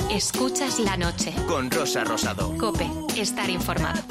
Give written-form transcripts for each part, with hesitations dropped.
Escuchas La Noche. Con Rosa Rosado. COPE. Estar informado.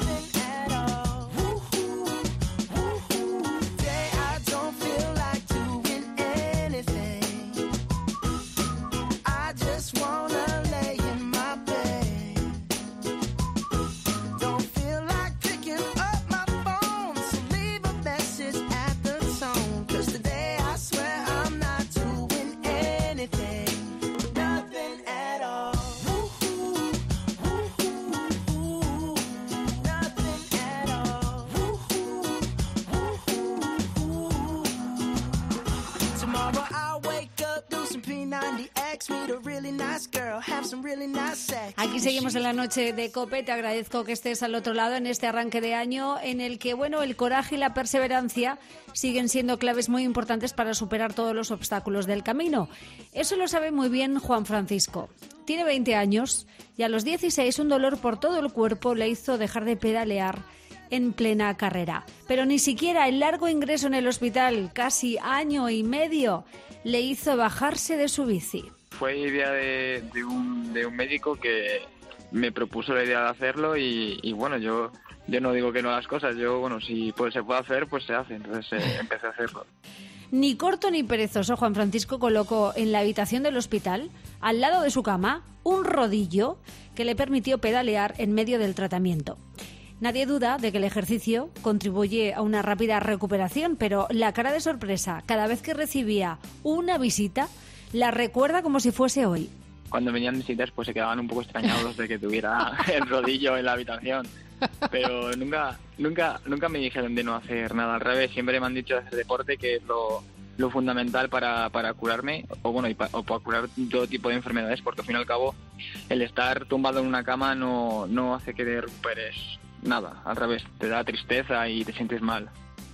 Aquí seguimos en La Noche de COPE. Te agradezco que estés al otro lado en este arranque de año en el que, bueno, el coraje y la perseverancia siguen siendo claves muy importantes para superar todos los obstáculos del camino. Eso lo sabe muy bien Juan Francisco. Tiene 20 años y a los 16 un dolor por todo el cuerpo le hizo dejar de pedalear en plena carrera. Pero ni siquiera el largo ingreso en el hospital, casi año y medio, le hizo bajarse de su bici. Fue idea de un médico que me propuso la idea de hacerlo y bueno, yo no digo que no a las cosas, si se puede hacer, pues se hace, entonces empecé a hacerlo. Ni corto ni perezoso, Juan Francisco colocó en la habitación del hospital, al lado de su cama, un rodillo que le permitió pedalear en medio del tratamiento. Nadie duda de que el ejercicio contribuye a una rápida recuperación, pero la cara de sorpresa cada vez que recibía una visita la recuerda como si fuese hoy. Cuando venían visitas pues se quedaban un poco extrañados de que tuviera el rodillo en la habitación, pero nunca me dijeron de no hacer nada, al revés, siempre me han dicho de hacer deporte, que es lo fundamental para curarme o para curar todo tipo de enfermedades, porque al fin y al cabo el estar tumbado en una cama no hace que te recuperes nada, al revés, te da tristeza y te sientes mal.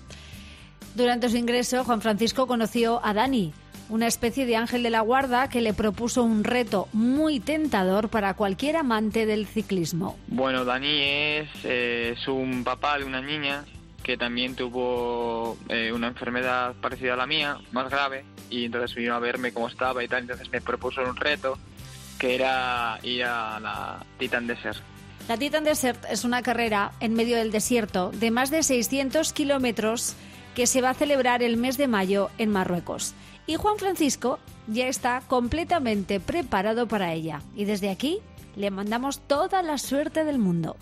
Durante su ingreso, Juan Francisco conoció a Dani, una especie de ángel de la guarda que le propuso un reto muy tentador para cualquier amante del ciclismo. Bueno, Dani es un papá de una niña que también tuvo una enfermedad parecida a la mía, más grave, y entonces vino a verme cómo estaba y tal, entonces me propuso un reto que era ir a la Titan Desert. La Titan Desert es una carrera en medio del desierto de más de 600 kilómetros que se va a celebrar el mes de mayo en Marruecos. Y Juan Francisco ya está completamente preparado para ella. Y desde aquí le mandamos toda la suerte del mundo.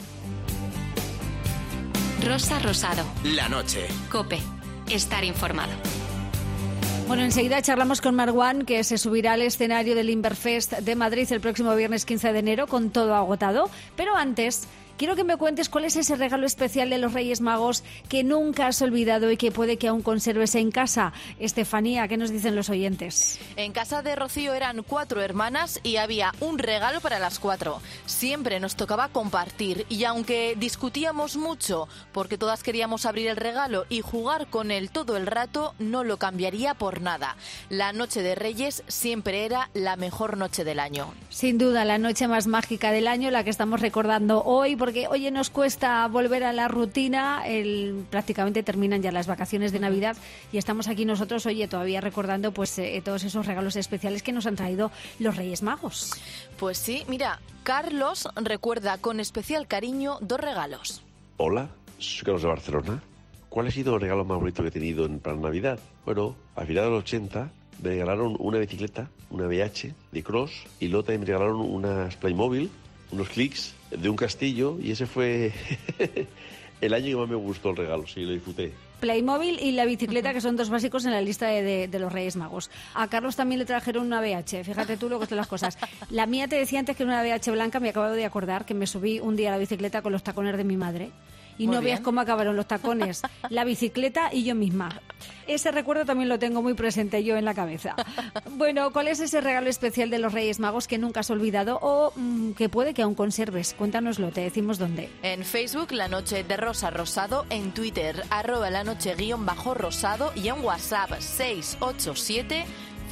Rosa Rosado. La Noche. COPE. Estar informado. Bueno, enseguida charlamos con Marwan, que se subirá al escenario del Inverfest de Madrid el próximo viernes 15 de enero con todo agotado. Pero antes, quiero que me cuentes cuál es ese regalo especial de los Reyes Magos que nunca has olvidado y que puede que aún conserves en casa. Estefanía, ¿qué nos dicen los oyentes? En casa de Rocío eran 4 hermanas y había un regalo para las 4. Siempre nos tocaba compartir y aunque discutíamos mucho porque todas queríamos abrir el regalo y jugar con él todo el rato, no lo cambiaría por nada. La noche de Reyes siempre era la mejor noche del año. Sin duda, la noche más mágica del año, la que estamos recordando hoy, porque oye, nos cuesta volver a la rutina, prácticamente terminan ya las vacaciones de Navidad y estamos aquí nosotros, oye, todavía recordando pues todos esos regalos especiales que nos han traído los Reyes Magos. Pues sí, mira, Carlos recuerda con especial cariño 2 regalos. Hola, soy Carlos de Barcelona. ¿Cuál ha sido el regalo más bonito que he tenido para Navidad? Bueno, a finales de los 80 me regalaron una bicicleta, una BH de cross, y luego también me regalaron unas Playmobil, unos clics de un castillo, y ese fue el año que más me gustó el regalo, sí, lo disfruté. Playmobil y la bicicleta, que son 2 básicos en la lista de los Reyes Magos. A Carlos también le trajeron una BH, fíjate tú lo que son las cosas. La mía, te decía antes que era una BH blanca, me acabo de acordar que me subí un día a la bicicleta con los tacones de mi madre. Y Muy no bien. veas cómo acabaron los tacones, la bicicleta y yo misma. Ese recuerdo también lo tengo muy presente yo en la cabeza. Bueno, ¿cuál es ese regalo especial de los Reyes Magos que nunca has olvidado o que puede que aún conserves? Cuéntanoslo, te decimos dónde. En Facebook, La Noche de Rosa Rosado, en Twitter, @lanoche_rosado y en WhatsApp 687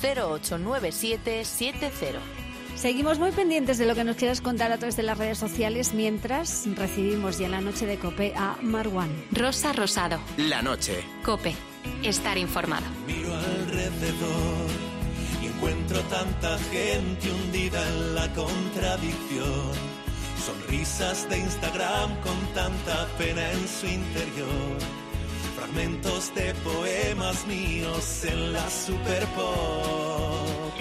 089770. Seguimos muy pendientes de lo que nos quieras contar a través de las redes sociales mientras recibimos ya en la noche de COPE a Marwan. Rosa Rosado. La Noche. COPE. Estar informado. Miro alrededor y encuentro encuentro tanta gente hundida en la contradicción. Sonrisas de Instagram con tanta pena en su interior. Fragmentos de poemas míos en la Superpop.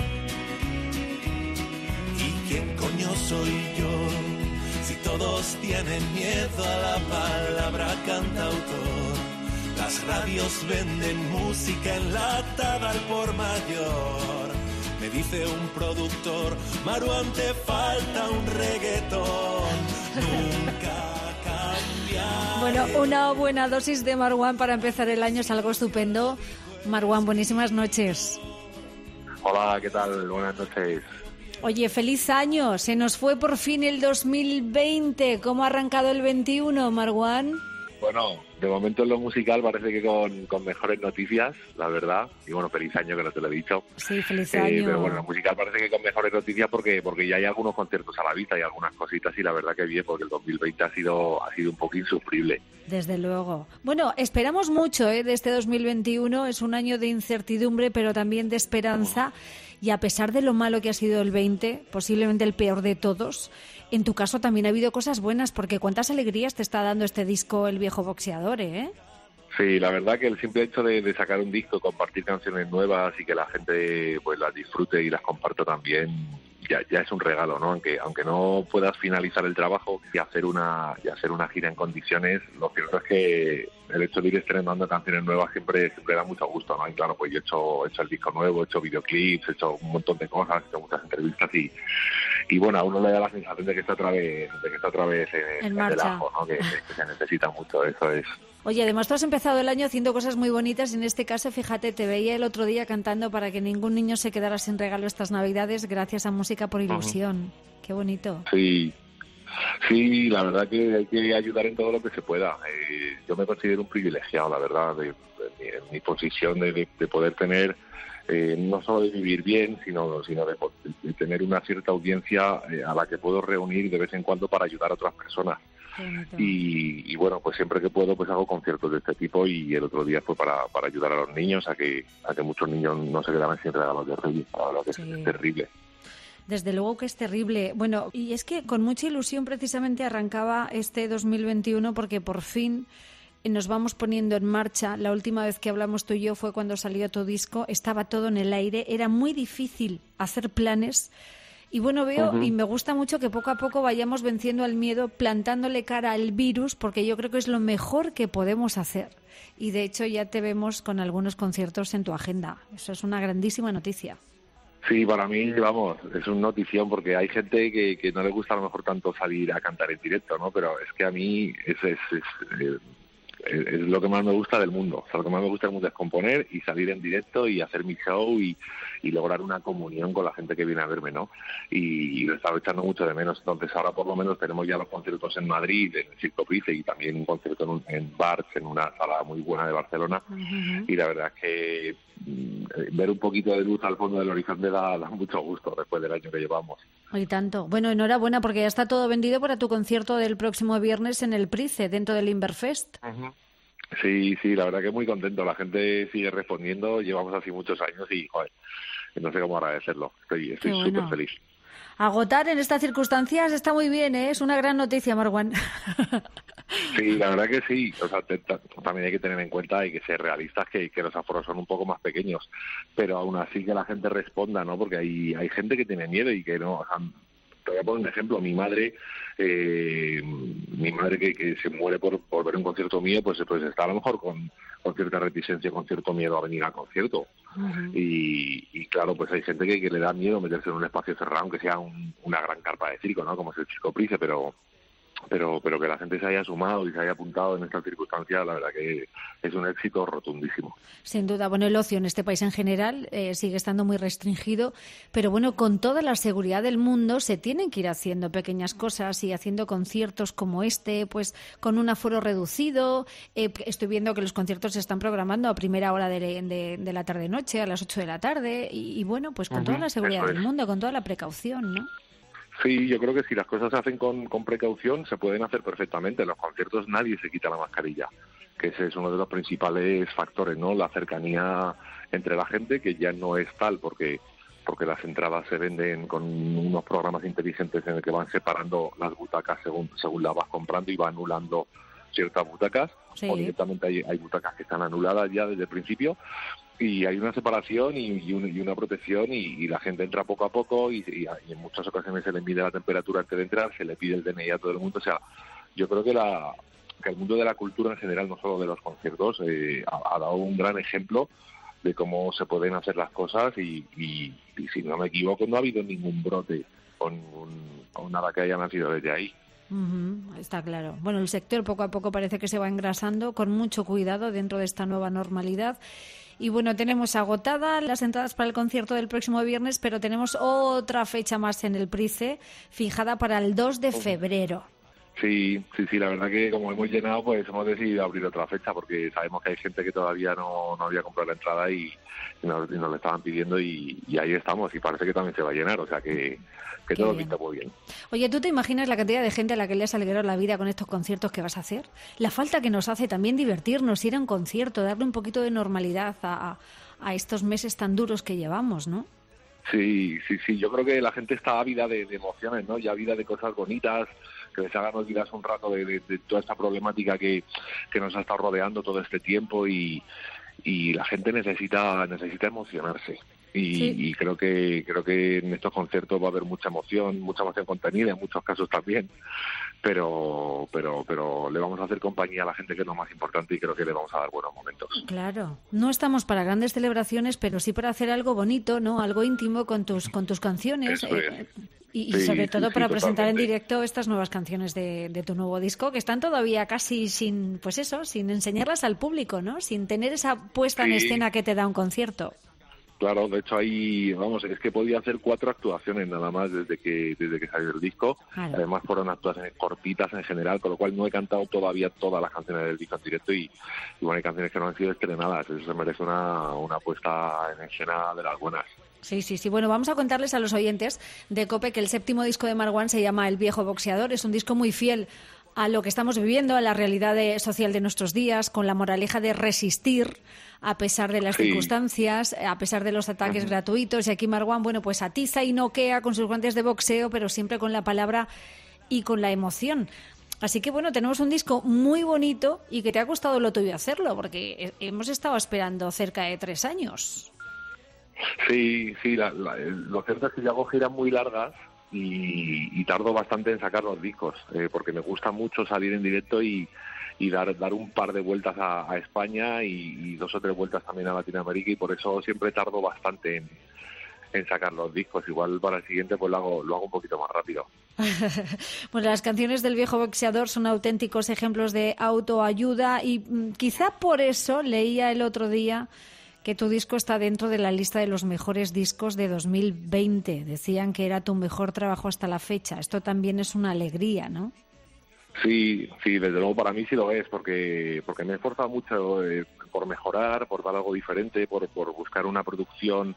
¿Y quién coño soy yo? Si todos tienen miedo a la palabra cantautor. Las radios venden música enlatada al por mayor. Me dice un productor, Maruán, te falta un reggaetón. Nunca cambiaré. Bueno, una buena dosis de Maruán para empezar el año es algo estupendo. Maruán, buenísimas noches. Hola, ¿qué tal? Buenas noches. Oye, feliz año. Se nos fue por fin el 2020. ¿Cómo ha arrancado el 21, Maruán? Bueno, de momento en lo musical parece que con mejores noticias, la verdad. Y bueno, feliz año, que no te lo he dicho. Sí, feliz año. Pero bueno, en lo musical parece que con mejores noticias porque ya hay algunos conciertos a la vista y algunas cositas, y la verdad que bien, porque el 2020 ha sido un poco insufrible. Desde luego. Bueno, esperamos mucho de este 2021. Es un año de incertidumbre, pero también de esperanza. Y a pesar de lo malo que ha sido el 20, posiblemente el peor de todos, en tu caso también ha habido cosas buenas, porque cuántas alegrías te está dando este disco El Viejo Boxeador, ¿eh? Sí, la verdad que el simple hecho de sacar un disco, compartir canciones nuevas y que la gente pues las disfrute y las comparta también, ya es un regalo, ¿no? Aunque no puedas finalizar el trabajo y hacer una gira en condiciones, lo cierto es que el hecho de ir estrenando canciones nuevas siempre da mucho gusto, ¿no? Y claro, pues yo he hecho el disco nuevo, he hecho videoclips, he hecho un montón de cosas, he hecho muchas entrevistas y bueno, a uno le da la sensación de que está otra vez en el ajo, ¿no? Que se necesita mucho, eso es. Oye, además tú has empezado el año haciendo cosas muy bonitas. En este caso, fíjate, te veía el otro día cantando para que ningún niño se quedara sin regalo estas Navidades, gracias a Música por Ilusión. Uh-huh. Qué bonito. Sí, la verdad que hay que ayudar en todo lo que se pueda. Yo me considero un privilegiado, la verdad, en mi posición de poder tener, no solo de vivir bien, sino de tener una cierta audiencia a la que puedo reunir de vez en cuando para ayudar a otras personas. Y bueno, pues siempre que puedo pues hago conciertos de este tipo, y el otro día fue para ayudar a los niños a que muchos niños no se quedaran sin regalos de Reyes, lo que es terrible. Desde luego que es terrible. Bueno, y es que con mucha ilusión precisamente arrancaba este 2021 porque por fin nos vamos poniendo en marcha. La última vez que hablamos tú y yo fue cuando salió tu disco, estaba todo en el aire, era muy difícil hacer planes. Y bueno, veo y me gusta mucho que poco a poco vayamos venciendo al miedo, plantándole cara al virus, porque yo creo que es lo mejor que podemos hacer. Y de hecho ya te vemos con algunos conciertos en tu agenda. Eso es una grandísima noticia. Sí, para mí, vamos, es una notición, porque hay gente que no le gusta a lo mejor tanto salir a cantar en directo, ¿no? Pero es que a mí es lo que más me gusta del mundo. O sea, lo que más me gusta del mundo es componer y salir en directo y hacer mi show y lograr una comunión con la gente que viene a verme, ¿no? Y lo estaba echando mucho de menos. Entonces ahora por lo menos tenemos ya los conciertos en Madrid, en el Circo Price, y también un concierto en Barts, en una sala muy buena de Barcelona. Uh-huh. Y la verdad es que ver un poquito de luz al fondo del horizonte da mucho gusto después del año que llevamos. Y tanto. Bueno, enhorabuena, porque ya está todo vendido para tu concierto del próximo viernes en el Price, dentro del Inverfest. Uh-huh. Sí, la verdad que muy contento. La gente sigue respondiendo. Llevamos así muchos años y, joder, no sé cómo agradecerlo. Estoy súper feliz. Agotar en estas circunstancias está muy bien, ¿eh? Es una gran noticia, Maruán. Sí, la verdad que sí. O sea, también hay que tener en cuenta, hay que ser realistas, que los aforos son un poco más pequeños, pero aún así que la gente responda, ¿no? Porque hay gente que tiene miedo y que no. O sea, te voy a poner un ejemplo. Mi madre que se muere por ver un concierto mío, pues está a lo mejor con cierta reticencia, con cierto miedo a venir al concierto. Uh-huh. Y claro, pues hay gente que le da miedo meterse en un espacio cerrado, aunque sea una gran carpa de circo, ¿no? Como es el Circo Price, pero que la gente se haya sumado y se haya apuntado en estas circunstancias, la verdad que es un éxito rotundísimo. Sin duda. Bueno, el ocio en este país en general sigue estando muy restringido, pero bueno, con toda la seguridad del mundo se tienen que ir haciendo pequeñas cosas y haciendo conciertos como este, pues con un aforo reducido. Estoy viendo que los conciertos se están programando a primera hora de la tarde-noche, a las 8 de la tarde, y bueno, pues con toda la seguridad del mundo, con toda la precaución, ¿no? Sí, yo creo que si las cosas se hacen con precaución, se pueden hacer perfectamente. En los conciertos nadie se quita la mascarilla, que ese es uno de los principales factores, ¿no? La cercanía entre la gente, que ya no es tal, porque porque las entradas se venden con unos programas inteligentes en el que van separando las butacas según las vas comprando y va anulando ciertas butacas, Sí. o directamente hay butacas que están anuladas ya desde el principio, y hay una separación y una protección, y la gente entra poco a poco, y en muchas ocasiones se le mide la temperatura antes de entrar, se le pide el DNI a todo el mundo. O sea, yo creo que el mundo de la cultura en general, no solo de los conciertos, ha dado un gran ejemplo de cómo se pueden hacer las cosas, y si no me equivoco, no ha habido ningún brote o nada que haya nacido desde ahí. Está claro. Bueno, el sector poco a poco parece que se va engrasando con mucho cuidado dentro de esta nueva normalidad. Y bueno, tenemos agotadas las entradas para el concierto del próximo viernes, pero tenemos otra fecha más en el Price, fijada para el 2 de febrero. Sí, la verdad que como hemos llenado, pues hemos decidido abrir otra fecha, porque sabemos que hay gente que todavía no había comprado la entrada y nos la estaban pidiendo, y ahí estamos, y parece que también se va a llenar, o sea que todo pinta muy bien. Oye, ¿tú te imaginas la cantidad de gente a la que le has alegrado la vida con estos conciertos que vas a hacer? La falta que nos hace también divertirnos, ir a un concierto, darle un poquito de normalidad a estos meses tan duros que llevamos, ¿no? Sí, yo creo que la gente está ávida de emociones, ¿no? Y ávida de cosas bonitas, que les hagan olvidarse un rato de toda esta problemática que nos ha estado rodeando todo este tiempo, y la gente necesita emocionarse. Y creo que en estos conciertos va a haber mucha emoción contenida, en muchos casos también, pero le vamos a hacer compañía a la gente, que es lo más importante, y creo que le vamos a dar buenos momentos. Claro, no estamos para grandes celebraciones, pero sí para hacer algo bonito, ¿no? Algo íntimo con tus canciones. Y sobre todo para presentar en directo estas nuevas canciones de tu nuevo disco, que están todavía casi sin enseñarlas al público, ¿no? Sin tener esa puesta en escena que te da un concierto. Claro, de hecho es que podía hacer 4 actuaciones nada más desde que salió el disco. Claro. Además fueron actuaciones cortitas en general, con lo cual no he cantado todavía todas las canciones del disco en directo, y bueno, hay canciones que no han sido estrenadas. Eso se merece una puesta en escena de las buenas. Sí. Bueno, vamos a contarles a los oyentes de COPE que el 7º disco de Marwan se llama El viejo boxeador. Es un disco muy fiel a lo que estamos viviendo, a la realidad social de nuestros días, con la moraleja de resistir a pesar de las circunstancias, a pesar de los ataques gratuitos. Y aquí Marwan, bueno, pues atiza y noquea con sus guantes de boxeo, pero siempre con la palabra y con la emoción. Así que bueno, tenemos un disco muy bonito y que te ha costado lo tuyo hacerlo, porque hemos estado esperando cerca de 3 años. Sí, lo cierto es que yo hago giras muy largas y tardo bastante en sacar los discos, porque me gusta mucho salir en directo y dar un par de vueltas a España y 2 o 3 vueltas también a Latinoamérica, y por eso siempre tardo bastante en sacar los discos. Igual para el siguiente pues lo hago un poquito más rápido. Bueno, las canciones del viejo boxeador son auténticos ejemplos de autoayuda, y quizá por eso leía el otro día que tu disco está dentro de la lista de los mejores discos de 2020. Decían que era tu mejor trabajo hasta la fecha. Esto también es una alegría, ¿no? Sí, desde luego para mí sí lo es, porque me he esforzado mucho por mejorar, por dar algo diferente, por buscar una producción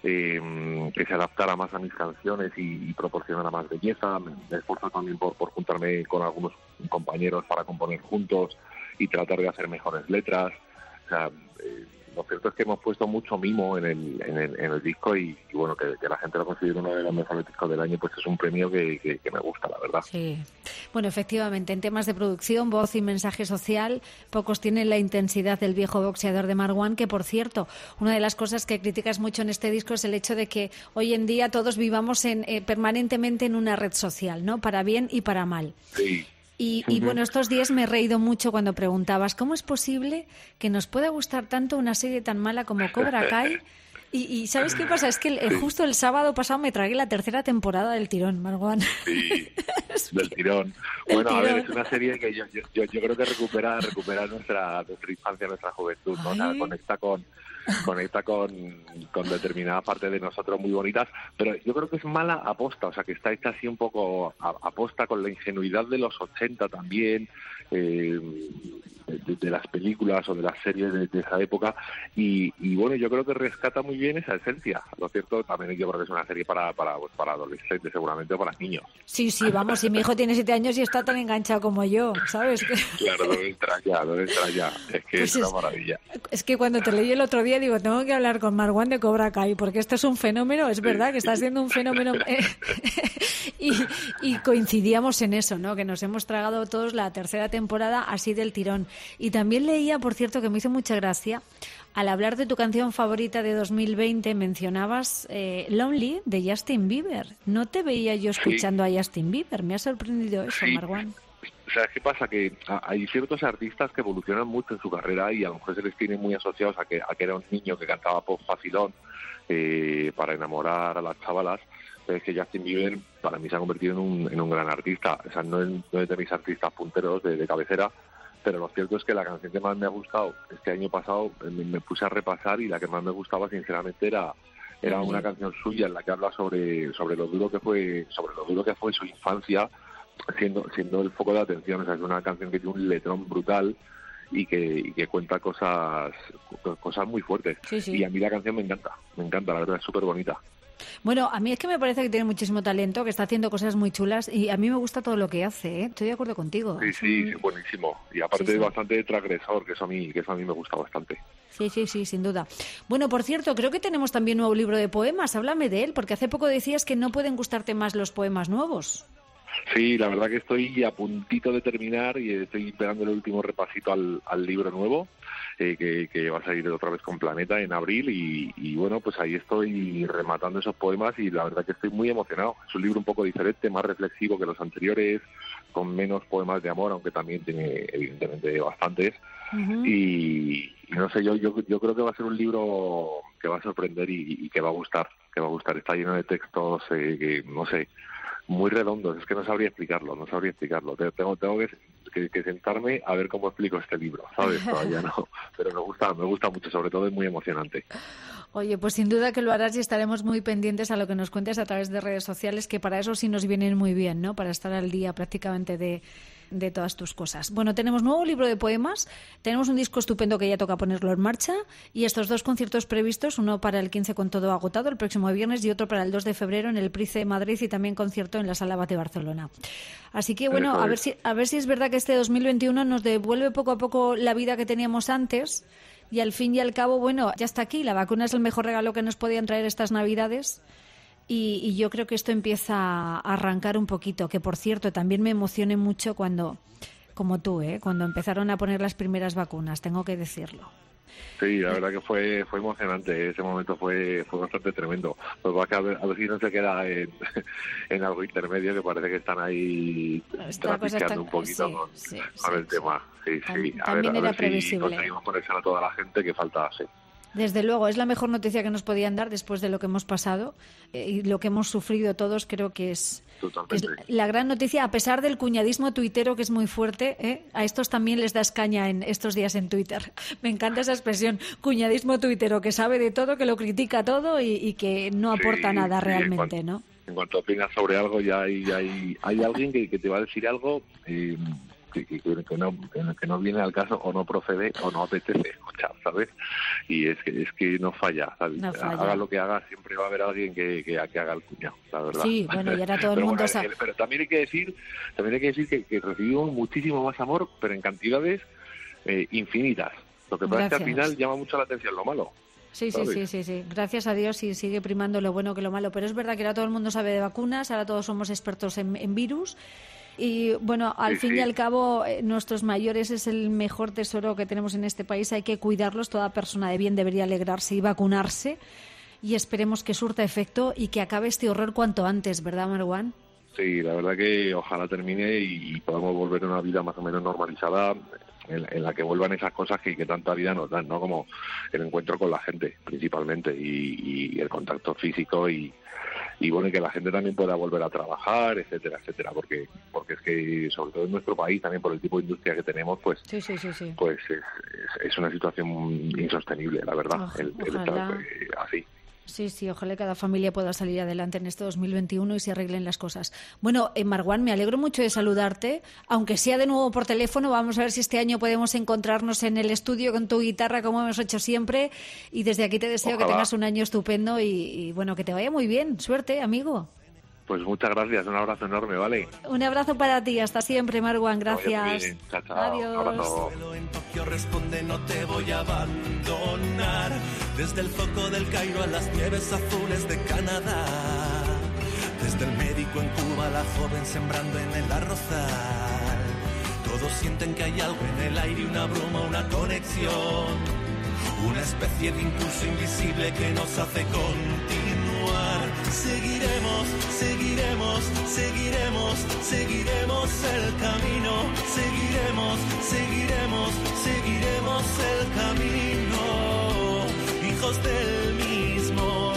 que se adaptara más a mis canciones y proporcionara más belleza. Me he esforzado también por juntarme con algunos compañeros para componer juntos y tratar de hacer mejores letras. O sea, lo cierto es que hemos puesto mucho mimo en el disco, y bueno, que la gente lo considere uno de los mejores discos del año, pues es un premio que me gusta, la verdad. Sí. Bueno, efectivamente, en temas de producción, voz y mensaje social, pocos tienen la intensidad del viejo boxeador de Marwan, que por cierto, una de las cosas que criticas mucho en este disco es el hecho de que hoy en día todos vivamos permanentemente en una red social, ¿no? Para bien y para mal. Sí. Y bueno, estos días me he reído mucho cuando preguntabas ¿cómo es posible que nos pueda gustar tanto una serie tan mala como Cobra Kai? Y ¿sabes qué pasa? Es que justo el sábado pasado me tragué la 3ª temporada del tirón, Marwan. Sí, del tirón. Bueno, a ver, es una serie que yo creo que recupera nuestra infancia, nuestra juventud, ¿no? O sea, conecta con determinada parte de nosotros muy bonitas, pero yo creo que es mala aposta, o sea, que está hecha así un poco aposta, con la ingenuidad de los 80 también, de las películas o de las series de esa época, y bueno, yo creo que rescata muy bien esa esencia. Lo cierto, también yo creo que es una serie para adolescentes, seguramente, o para niños. Sí, vamos, si mi hijo tiene 7 años y está tan enganchado como yo, ¿sabes? Claro, debe entrar ya. Es que pues es una maravilla. Es que cuando te leí el otro día, digo, tengo que hablar con Marwan de Cobra Kai, porque esto es un fenómeno, es verdad que está siendo un fenómeno. Y coincidíamos en eso, ¿no? Que nos hemos tragado todos la tercera temporada así del tirón. Y también leía, por cierto, que me hizo mucha gracia, al hablar de tu canción favorita de 2020, mencionabas Lonely de Justin Bieber. No te veía yo escuchando a Justin Bieber. Me ha sorprendido eso, Marwan. ¿Sabes qué pasa? Que hay ciertos artistas que evolucionan mucho en su carrera y a lo mejor se les tiene muy asociados a que era un niño que cantaba pop facilón para enamorar a las chavalas. Es que Justin Bieber para mí se ha convertido en un gran artista. O sea, no es de mis artistas punteros de cabecera, pero lo cierto es que la canción que más me ha gustado este año pasado, me puse a repasar, y la que más me gustaba sinceramente era una canción suya en la que habla sobre lo duro que fue su infancia, siendo el foco de atención. O sea, es una canción que tiene un letrón brutal y que cuenta cosas muy fuertes. Sí. Y a mí la canción me encanta, la verdad, es súper bonita. Bueno, a mí es que me parece que tiene muchísimo talento, que está haciendo cosas muy chulas, y a mí me gusta todo lo que hace, ¿eh? Estoy de acuerdo contigo. Sí, buenísimo. Y aparte es bastante transgresor, que eso a mí me gusta bastante. Sí, sin duda. Bueno, por cierto, creo que tenemos también un nuevo libro de poemas. Háblame de él, porque hace poco decías que no pueden gustarte más los poemas nuevos. Sí, la verdad que estoy a puntito de terminar y estoy pegando el último repasito al libro nuevo, que va a salir otra vez con Planeta en abril, y bueno, pues ahí estoy rematando esos poemas y la verdad que estoy muy emocionado. Es un libro un poco diferente, más reflexivo que los anteriores, con menos poemas de amor, aunque también tiene evidentemente bastantes. Uh-huh. Y no sé, yo creo que va a ser un libro que va a sorprender y que va a gustar. Está lleno de textos que, no sé, muy redondos. Es que no sabría explicarlo. Tengo que sentarme a ver cómo explico este libro, ¿sabes? Todavía no, pero me gusta mucho, sobre todo es muy emocionante. Oye, pues sin duda que lo harás y estaremos muy pendientes a lo que nos cuentes a través de redes sociales, que para eso sí nos vienen muy bien, ¿no? Para estar al día prácticamente de todas tus cosas. Bueno, tenemos nuevo libro de poemas, tenemos un disco estupendo que ya toca ponerlo en marcha, y estos 2 conciertos previstos, uno para el 15 con todo agotado el próximo viernes y otro para el 2 de febrero en el Price de Madrid, y también concierto en la Sala Bat de Barcelona. Así que bueno, a ver si es verdad que este 2021 nos devuelve poco a poco la vida que teníamos antes, y al fin y al cabo, bueno, ya está aquí, la vacuna es el mejor regalo que nos podían traer estas Navidades. Y yo creo que esto empieza a arrancar un poquito, que por cierto también me emocioné mucho cuando, como tú, cuando empezaron a poner las primeras vacunas, tengo que decirlo. Sí, la verdad que fue emocionante, ese momento fue bastante tremendo. Pues va a ver si no se queda en algo intermedio, que parece que están ahí trapicheando un poquito con el tema. Sí. A ver si conseguimos ponerse a toda la gente que falta, sí. Desde luego, es la mejor noticia que nos podían dar después de lo que hemos pasado y lo que hemos sufrido todos. Creo que es la gran noticia, a pesar del cuñadismo tuitero, que es muy fuerte. A estos también les das caña en estos días en Twitter. Me encanta esa expresión, cuñadismo tuitero, que sabe de todo, que lo critica todo y que no aporta nada realmente, ¿no? En cuanto opinas sobre algo, ya hay alguien que te va a decir algo que no viene al caso, o no procede o no apetece escuchar, ¿sabes? Y es que no falla, ¿sabes? Haga lo que haga, siempre va a haber alguien que haga el cuñado, la verdad. Sí, bueno, y ahora todo el mundo sabe. Pero también hay que decir que recibimos muchísimo más amor, pero en cantidades infinitas. Lo que pasa es que al final llama mucho la atención lo malo. Sí. Gracias a Dios, y sigue primando lo bueno que lo malo. Pero es verdad que ahora todo el mundo sabe de vacunas, ahora todos somos expertos en virus. Y bueno, al fin y al cabo, nuestros mayores es el mejor tesoro que tenemos en este país. Hay que cuidarlos. Toda persona de bien debería alegrarse y vacunarse. Y esperemos que surta efecto y que acabe este horror cuanto antes, ¿verdad, Marwan? Sí, la verdad que ojalá termine y podamos volver a una vida más o menos normalizada, en la que vuelvan esas cosas que tanta vida nos dan, ¿no? Como el encuentro con la gente, principalmente, y el contacto físico y bueno, y que la gente también pueda volver a trabajar, etcétera, porque es que, sobre todo en nuestro país, también por el tipo de industria que tenemos, pues pues es una situación insostenible, la verdad, el estar así. Sí, ojalá cada familia pueda salir adelante en este 2021 y se arreglen las cosas. Bueno, Marwan, me alegro mucho de saludarte, aunque sea de nuevo por teléfono. Vamos a ver si este año podemos encontrarnos en el estudio con tu guitarra, como hemos hecho siempre. Y desde aquí te deseo que tengas un año estupendo y bueno, que te vaya muy bien. Suerte, amigo. Pues muchas gracias, un abrazo enorme, ¿vale? Un abrazo para ti, hasta siempre, Marwan, gracias. Chao, chao. Adiós. En Tokio responde, no te voy a abandonar. Desde el foco del Cairo a las nieves azules de Canadá. Desde el médico en Cuba, la joven sembrando en el arrozal. Todos sienten que hay algo en el aire, una bruma, una conexión. Una especie de impulso invisible que nos hace continuar. Seguiremos, seguiremos, seguiremos, seguiremos el camino. Seguiremos, seguiremos, seguiremos el camino. Hijos del mismo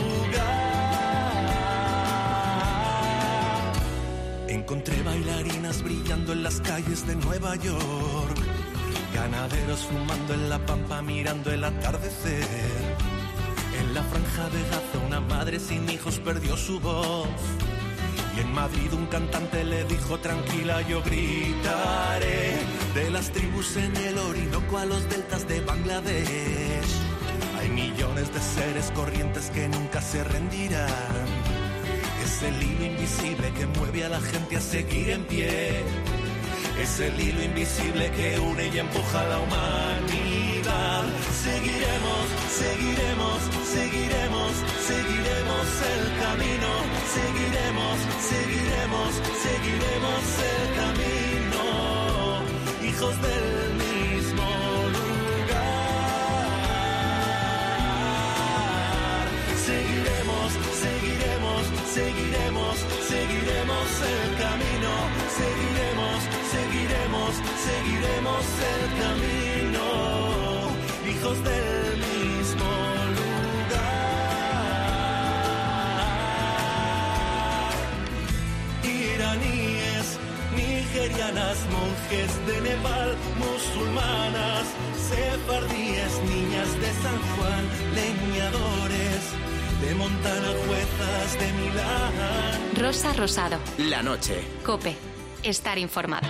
lugar. Encontré bailarinas brillando en las calles de Nueva York. Ganaderos fumando en la pampa mirando el atardecer. En la franja de Gaza una madre sin hijos perdió su voz. Y en Madrid un cantante le dijo tranquila yo gritaré. De las tribus en el Orinoco a los deltas de Bangladesh. Hay millones de seres corrientes que nunca se rendirán. Es el hilo invisible que mueve a la gente a seguir en pie. Es el hilo invisible que une y empuja a la humanidad. Seguiremos, seguiremos, seguiremos, seguiremos el camino. Seguiremos, seguiremos, seguiremos el camino. Hijos del mismo lugar. Seguiremos, seguiremos, seguiremos, seguiremos el camino. Seguiremos, seguiremos, seguiremos el camino. Hijos del mismo lugar. Iraníes, nigerianas, monjes de Nepal, musulmanas, sefardíes, niñas de San Juan, leñadores de Montana, juezas de Milán. Rosa Rosado. La noche. COPE. Estar informado.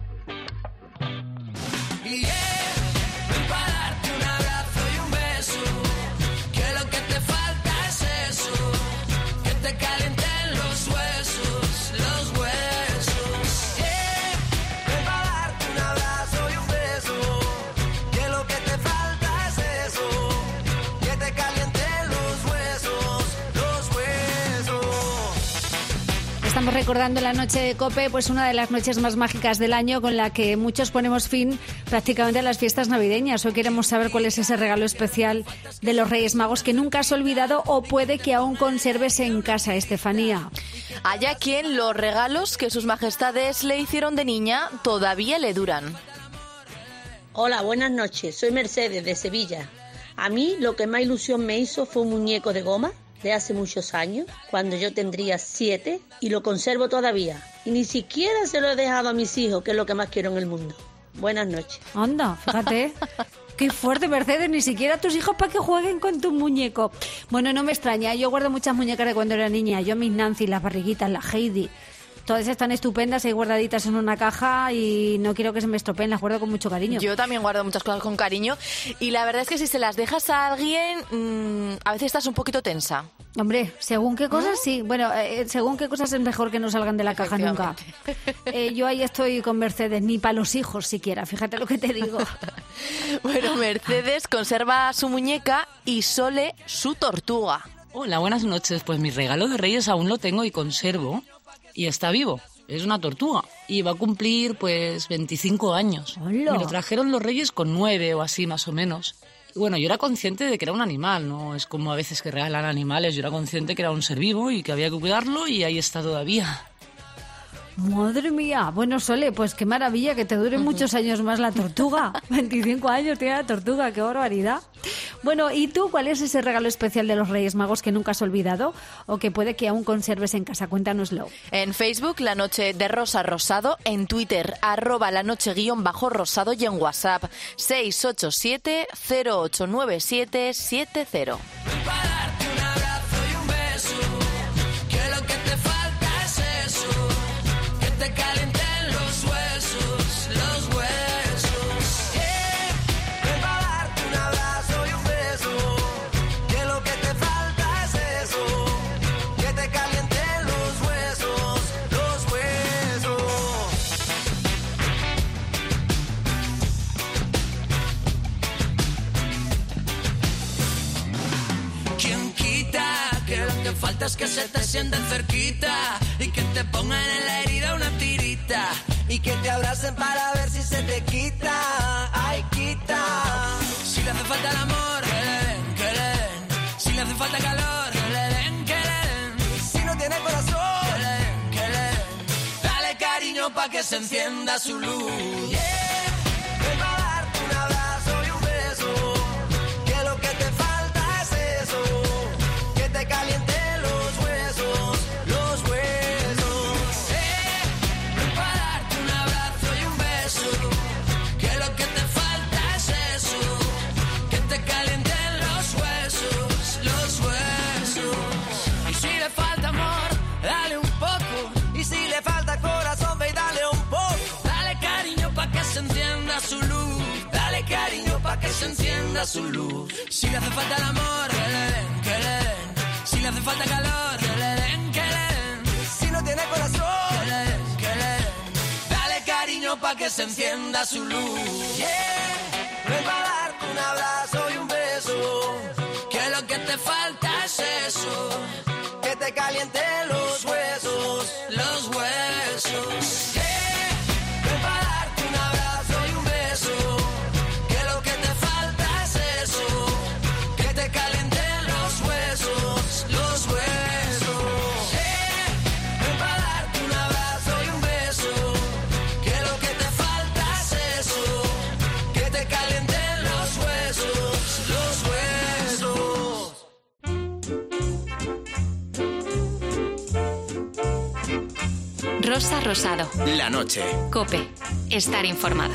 Ven para darte un abrazo y un beso, que lo que te falta es eso, que te calienten los huesos, los huesos. Ven para darte un abrazo y un beso, que lo que te falta es eso, que te calienten los huesos, los huesos. Estamos recordando la noche de COPE, pues una de las noches más mágicas del año con la que muchos ponemos fin prácticamente a las fiestas navideñas. Hoy queremos saber cuál es ese regalo especial de los Reyes Magos que nunca has olvidado o puede que aún conserves en casa, Estefanía. Hay a quien los regalos que sus majestades le hicieron de niña todavía le duran. Hola, buenas noches. Soy Mercedes de Sevilla. A mí lo que más ilusión me hizo fue un muñeco de goma de hace muchos años, cuando yo tendría 7, y lo conservo todavía. Y ni siquiera se lo he dejado a mis hijos, que es lo que más quiero en el mundo. Buenas noches. Anda, fíjate. Qué fuerte, Mercedes, ni siquiera tus hijos para que jueguen con tu muñeco. Bueno, no me extraña, yo guardo muchas muñecas de cuando era niña. Yo mis Nancy, las barriguitas, la Heidi, todas están estupendas ahí guardaditas en una caja y no quiero que se me estropeen, las guardo con mucho cariño. Yo también guardo muchas cosas con cariño y la verdad es que si se las dejas a alguien, a veces estás un poquito tensa. Hombre, según qué cosas sí. Bueno, según qué cosas es mejor que no salgan de la caja nunca. Yo ahí estoy con Mercedes, ni para los hijos siquiera, fíjate lo que te digo. Bueno, Mercedes conserva su muñeca y Sole su tortuga. Hola, buenas noches. Pues mi regalo de Reyes aún lo tengo y conservo. Y está vivo. Es una tortuga. Y va a cumplir, pues, 25 años. ¡Hola! Me lo trajeron los Reyes con 9 o así, más o menos. Y bueno, yo era consciente de que era un animal, no es como a veces que regalan animales. Yo era consciente que era un ser vivo y que había que cuidarlo y ahí está todavía. Madre mía. Bueno, Sole, pues qué maravilla que te dure muchos años más la tortuga. 25 años tiene la tortuga, qué barbaridad. Bueno, ¿y tú cuál es ese regalo especial de los Reyes Magos que nunca has olvidado o que puede que aún conserves en casa? Cuéntanoslo. En Facebook, La Noche de Rosa Rosado. En Twitter, @lanoche_rosado. Y en WhatsApp, 687-089770. Para darte un abrazo besitos que se te sienten cerquita y que te pongan en la herida una tirita y que te abracen para ver si se te quita. Ay, quita. Si le hace falta el amor, que le den. Si le hace falta calor, que le den, que le den. Si no tiene corazón, que le den, que le den. Dale cariño pa' que se encienda su luz. Yeah. Ven pa' darte un abrazo y un beso, que lo que te falta es eso, que te caliente los huesos, los huesos. Ven pa' darte un abrazo y un beso, que lo que te falta es eso, que te calienten los huesos, los huesos. Y si le falta amor, dale un poco, y si le falta corazón, ve y dale un poco. Dale cariño pa' que se encienda su luz, dale cariño pa' que se encienda su luz. Si le hace falta el amor, que le den, que le den. Si le hace falta calor, que le den, que le den. Si no tiene corazón, que le den, que le den. Dale cariño pa' que se encienda su luz. Yeah. Ven pa' darte un abrazo y un beso, que lo que te falta es eso, que te caliente los huesos, los huesos. Yeah. Ven pa' darte un abrazo y un beso, que lo que te falta es eso, que te calienten los huesos, los huesos. Yeah. Ven pa' darte un abrazo y un beso, que lo que te falta es eso, que te calienten los huesos, los huesos. Rosa Rosado. La noche. COPE. Estar informado.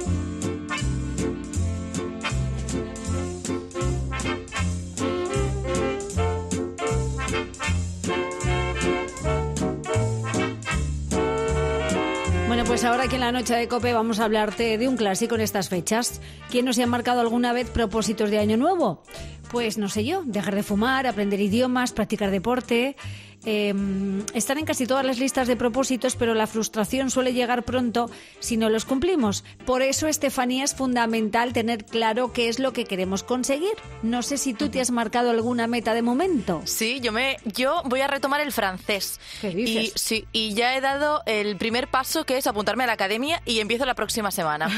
Bueno, pues ahora aquí en la noche de COPE vamos a hablarte de un clásico en estas fechas. ¿Quién no se ha marcado alguna vez propósitos de año nuevo? Pues no sé yo, dejar de fumar, aprender idiomas, practicar deporte. Están en casi todas las listas de propósitos, pero la frustración suele llegar pronto si no los cumplimos. Por eso, Estefanía, es fundamental tener claro qué es lo que queremos conseguir. No sé si tú te has marcado alguna meta de momento. Sí, yo voy a retomar el francés. ¿Qué dices? Y ya he dado el primer paso, que es apuntarme a la academia, y empiezo la próxima semana.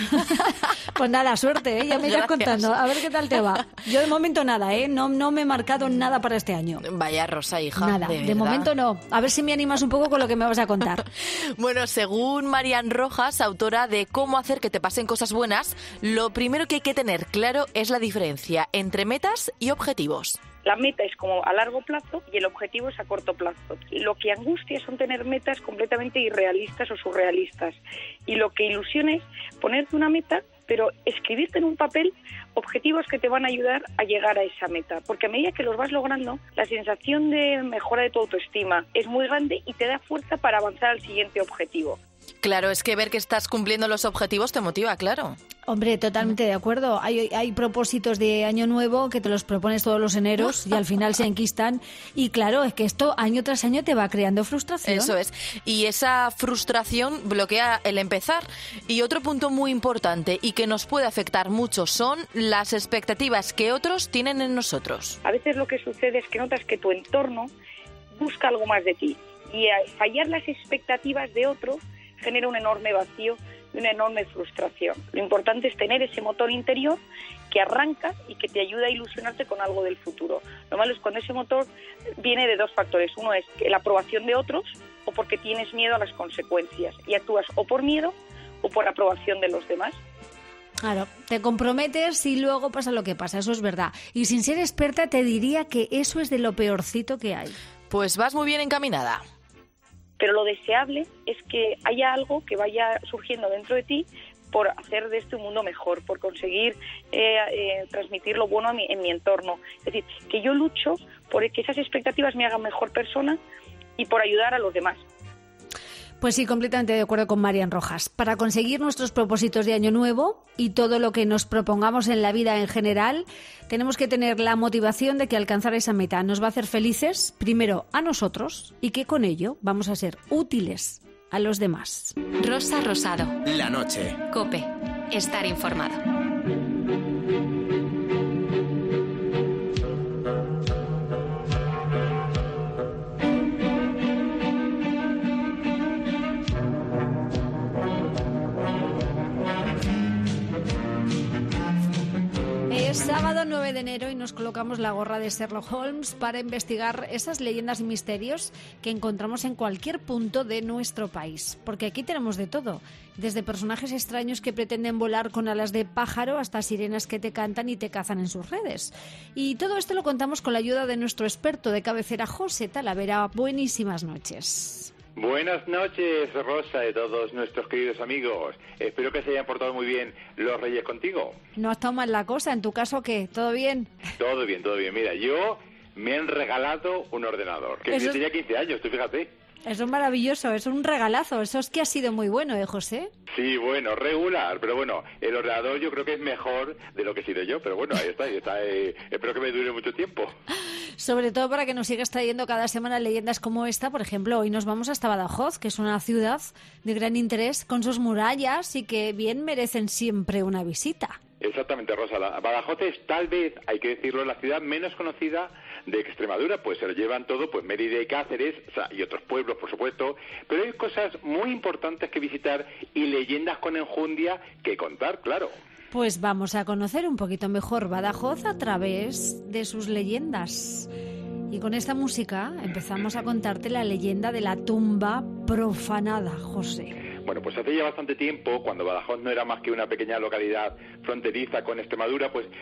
Pues nada, suerte, ¿eh? Ya me irás contando. A ver qué tal te va. Yo de momento nada, ¿eh? No me he marcado nada para este año. Vaya, Rosa, hija. Nada, de momento no. A ver si me animas un poco con lo que me vas a contar. Bueno, según Marian Rojas, autora de Cómo hacer que te pasen cosas buenas, lo primero que hay que tener claro es la diferencia entre metas y objetivos. La meta es como a largo plazo y el objetivo es a corto plazo. Lo que angustia son tener metas completamente irrealistas o surrealistas. Y lo que ilusiona es ponerte una meta, pero escribirte en un papel objetivos que te van a ayudar a llegar a esa meta. Porque a medida que los vas logrando, la sensación de mejora de tu autoestima es muy grande y te da fuerza para avanzar al siguiente objetivo. Claro, es que ver que estás cumpliendo los objetivos te motiva, claro. Hombre, totalmente de acuerdo. Hay propósitos de año nuevo que te los propones todos los eneros y al final se enquistan. Y claro, es que esto año tras año te va creando frustración. Eso es. Y esa frustración bloquea el empezar. Y otro punto muy importante y que nos puede afectar mucho son las expectativas que otros tienen en nosotros. A veces lo que sucede es que notas que tu entorno busca algo más de ti. Y fallar las expectativas de otro genera un enorme vacío y una enorme frustración. Lo importante es tener ese motor interior que arranca y que te ayuda a ilusionarte con algo del futuro. Lo malo es cuando ese motor viene de dos factores. Uno es la aprobación de otros o porque tienes miedo a las consecuencias y actúas o por miedo o por aprobación de los demás. Claro, te comprometes y luego pasa lo que pasa, eso es verdad. Y sin ser experta te diría que eso es de lo peorcito que hay. Pues vas muy bien encaminada. Pero lo deseable es que haya algo que vaya surgiendo dentro de ti por hacer de este un mundo mejor, por conseguir transmitir lo bueno en mi entorno. Es decir, que yo lucho por que esas expectativas me hagan mejor persona y por ayudar a los demás. Pues sí, completamente de acuerdo con Marian Rojas. Para conseguir nuestros propósitos de año nuevo y todo lo que nos propongamos en la vida en general, tenemos que tener la motivación de que alcanzar esa meta nos va a hacer felices, primero a nosotros, y que con ello vamos a ser útiles a los demás. Rosa Rosado. La noche. COPE. Estar informado. Sábado 9 de enero y nos colocamos la gorra de Sherlock Holmes para investigar esas leyendas y misterios que encontramos en cualquier punto de nuestro país. Porque aquí tenemos de todo, desde personajes extraños que pretenden volar con alas de pájaro hasta sirenas que te cantan y te cazan en sus redes. Y todo esto lo contamos con la ayuda de nuestro experto de cabecera, José Talavera. Buenísimas noches. Buenas noches, Rosa, y todos nuestros queridos amigos. Espero que se hayan portado muy bien los Reyes contigo. No ha estado mal la cosa. ¿En tu caso qué? ¿Todo bien? Todo bien, todo bien. Mira, yo me han regalado un ordenador, que yo tenía 15 años, tú fíjate. Eso es maravilloso, es un regalazo. Eso es que ha sido muy bueno, ¿eh, José? Sí, bueno, regular, pero bueno, el ordenador yo creo que es mejor de lo que he sido yo, pero bueno, ahí está, espero que me dure mucho tiempo. Sobre todo para que nos sigas trayendo cada semana leyendas como esta. Por ejemplo, hoy nos vamos hasta Badajoz, que es una ciudad de gran interés con sus murallas y que bien merecen siempre una visita. Exactamente, Rosa. Badajoz es, tal vez, hay que decirlo, la ciudad menos conocida de Extremadura, pues se lo llevan todo, pues Mérida y Cáceres, o sea, y otros pueblos, por supuesto, pero hay cosas muy importantes que visitar y leyendas con enjundia que contar, claro. Pues vamos a conocer un poquito mejor Badajoz a través de sus leyendas. Y con esta música empezamos a contarte la leyenda de la tumba profanada, José. Bueno, pues hace ya bastante tiempo, cuando Badajoz no era más que una pequeña localidad fronteriza con Extremadura, pues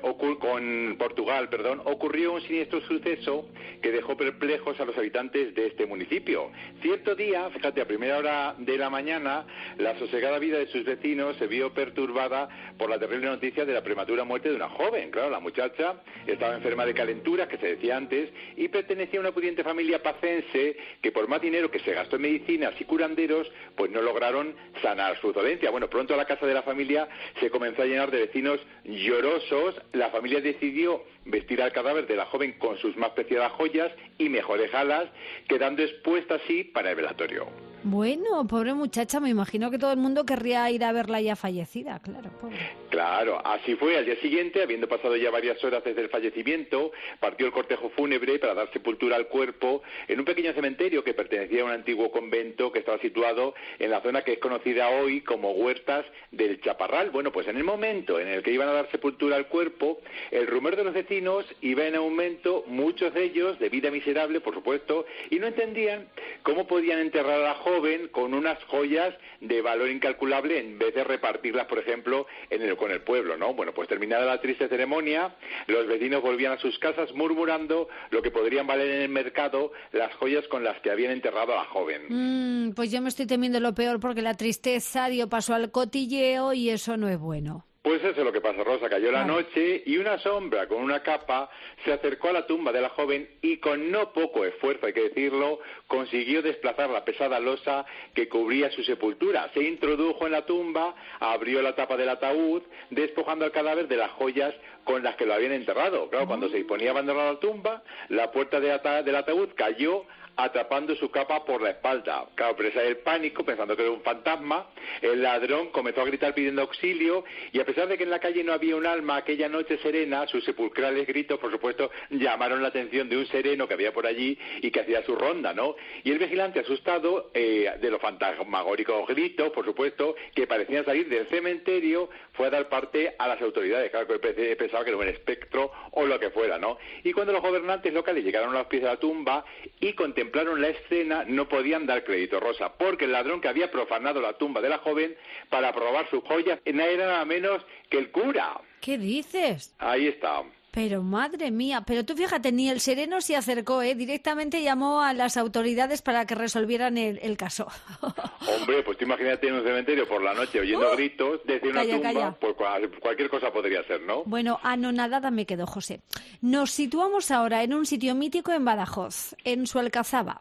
con Portugal, ocurrió un siniestro suceso que dejó perplejos a los habitantes de este municipio. Cierto día, fíjate, a primera hora de la mañana, la sosegada vida de sus vecinos se vio perturbada por la terrible noticia de la prematura muerte de una joven. Claro, la muchacha estaba enferma de calentura, que se decía antes, y pertenecía a una pudiente familia pacense que por más dinero que se gastó en medicinas y curanderos, pues no lograron sanar su dolencia. Bueno, pronto la casa de la familia se comenzó a llenar de vecinos llorosos. La familia decidió vestir al cadáver de la joven con sus más preciadas joyas y mejores galas, quedando expuesta así para el velatorio. Bueno, pobre muchacha, me imagino que todo el mundo querría ir a verla ya fallecida, claro, pobre. Claro, así fue. Al día siguiente, habiendo pasado ya varias horas desde el fallecimiento, partió el cortejo fúnebre para dar sepultura al cuerpo en un pequeño cementerio que pertenecía a un antiguo convento que estaba situado en la zona que es conocida hoy como Huertas del Chaparral. Bueno, pues en el momento en el que iban a dar sepultura al cuerpo, el rumor de los vecinos iba en aumento, muchos de ellos de vida miserable, por supuesto, y no entendían cómo podían enterrar a la joven con unas joyas de valor incalculable en vez de repartirlas, por ejemplo, con el pueblo, ¿no? Bueno, pues terminada la triste ceremonia, los vecinos volvían a sus casas murmurando lo que podrían valer en el mercado las joyas con las que habían enterrado a la joven. Pues yo me estoy temiendo lo peor porque la tristeza dio paso al cotilleo y eso no es bueno. Pues eso es lo que pasa, Rosa. Cayó la noche y una sombra con una capa se acercó a la tumba de la joven y con no poco esfuerzo, hay que decirlo, consiguió desplazar la pesada losa que cubría su sepultura. Se introdujo en la tumba, abrió la tapa del ataúd, despojando al cadáver de las joyas con las que lo habían enterrado. Claro, cuando se disponía a abandonar la tumba, la puerta del ataúd cayó, atrapando su capa por la espalda. Claro, presa del pánico, pensando que era un fantasma, el ladrón comenzó a gritar pidiendo auxilio, y a pesar de que en la calle no había un alma aquella noche serena, sus sepulcrales gritos, por supuesto, llamaron la atención de un sereno que había por allí y que hacía su ronda, ¿no? Y el vigilante, asustado de los fantasmagóricos gritos, por supuesto, que parecían salir del cementerio, fue a dar parte a las autoridades. Claro, que pensaba que era un espectro o lo que fuera, ¿no? Y cuando los gobernantes locales llegaron a los pies de la tumba y contemplaron la escena, no podían dar crédito, Rosa, porque el ladrón que había profanado la tumba de la joven para probar sus joyas no era nada menos que el cura. ¿Qué dices? Ahí está. Pero madre mía, pero tú fíjate, ni el sereno se acercó, directamente llamó a las autoridades para que resolvieran el caso. Hombre, pues tú imagínate en un cementerio por la noche oyendo gritos desde una tumba, pues cualquier cosa podría ser, ¿no? Bueno, anonadada me quedó, José. Nos situamos ahora en un sitio mítico en Badajoz, en su Alcazaba.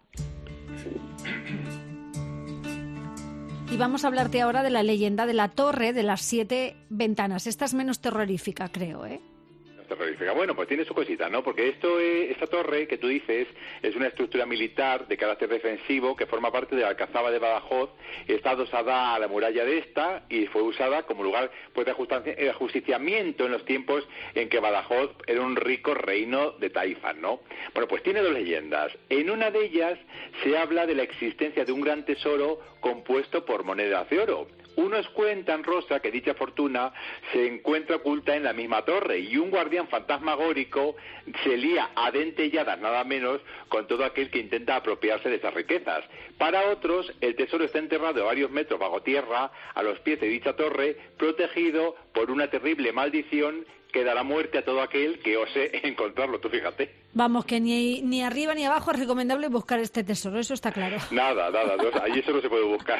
Y vamos a hablarte ahora de la leyenda de la Torre de las 7 Ventanas. Esta es menos terrorífica, creo, terrorífica. Bueno, pues tiene su cosita, ¿no? Porque esta torre que tú dices es una estructura militar de carácter defensivo que forma parte de la Alcazaba de Badajoz. Está adosada a la muralla de esta y fue usada como lugar pues de ajusticiamiento en los tiempos en que Badajoz era un rico reino de taifas, ¿no? Bueno, pues tiene dos leyendas. En una de ellas se habla de la existencia de un gran tesoro compuesto por monedas de oro. unos cuentan, Rosa, que dicha fortuna se encuentra oculta en la misma torre y un guardián fantasmagórico se lía a dentelladas nada menos con todo aquel que intenta apropiarse de esas riquezas. Para otros, el tesoro está enterrado a varios metros bajo tierra, a los pies de dicha torre, protegido por una terrible maldición que dará muerte a todo aquel que ose encontrarlo, tú fíjate. Vamos, que ni arriba ni abajo es recomendable buscar este tesoro, eso está claro. Nada, allí eso no se puede buscar.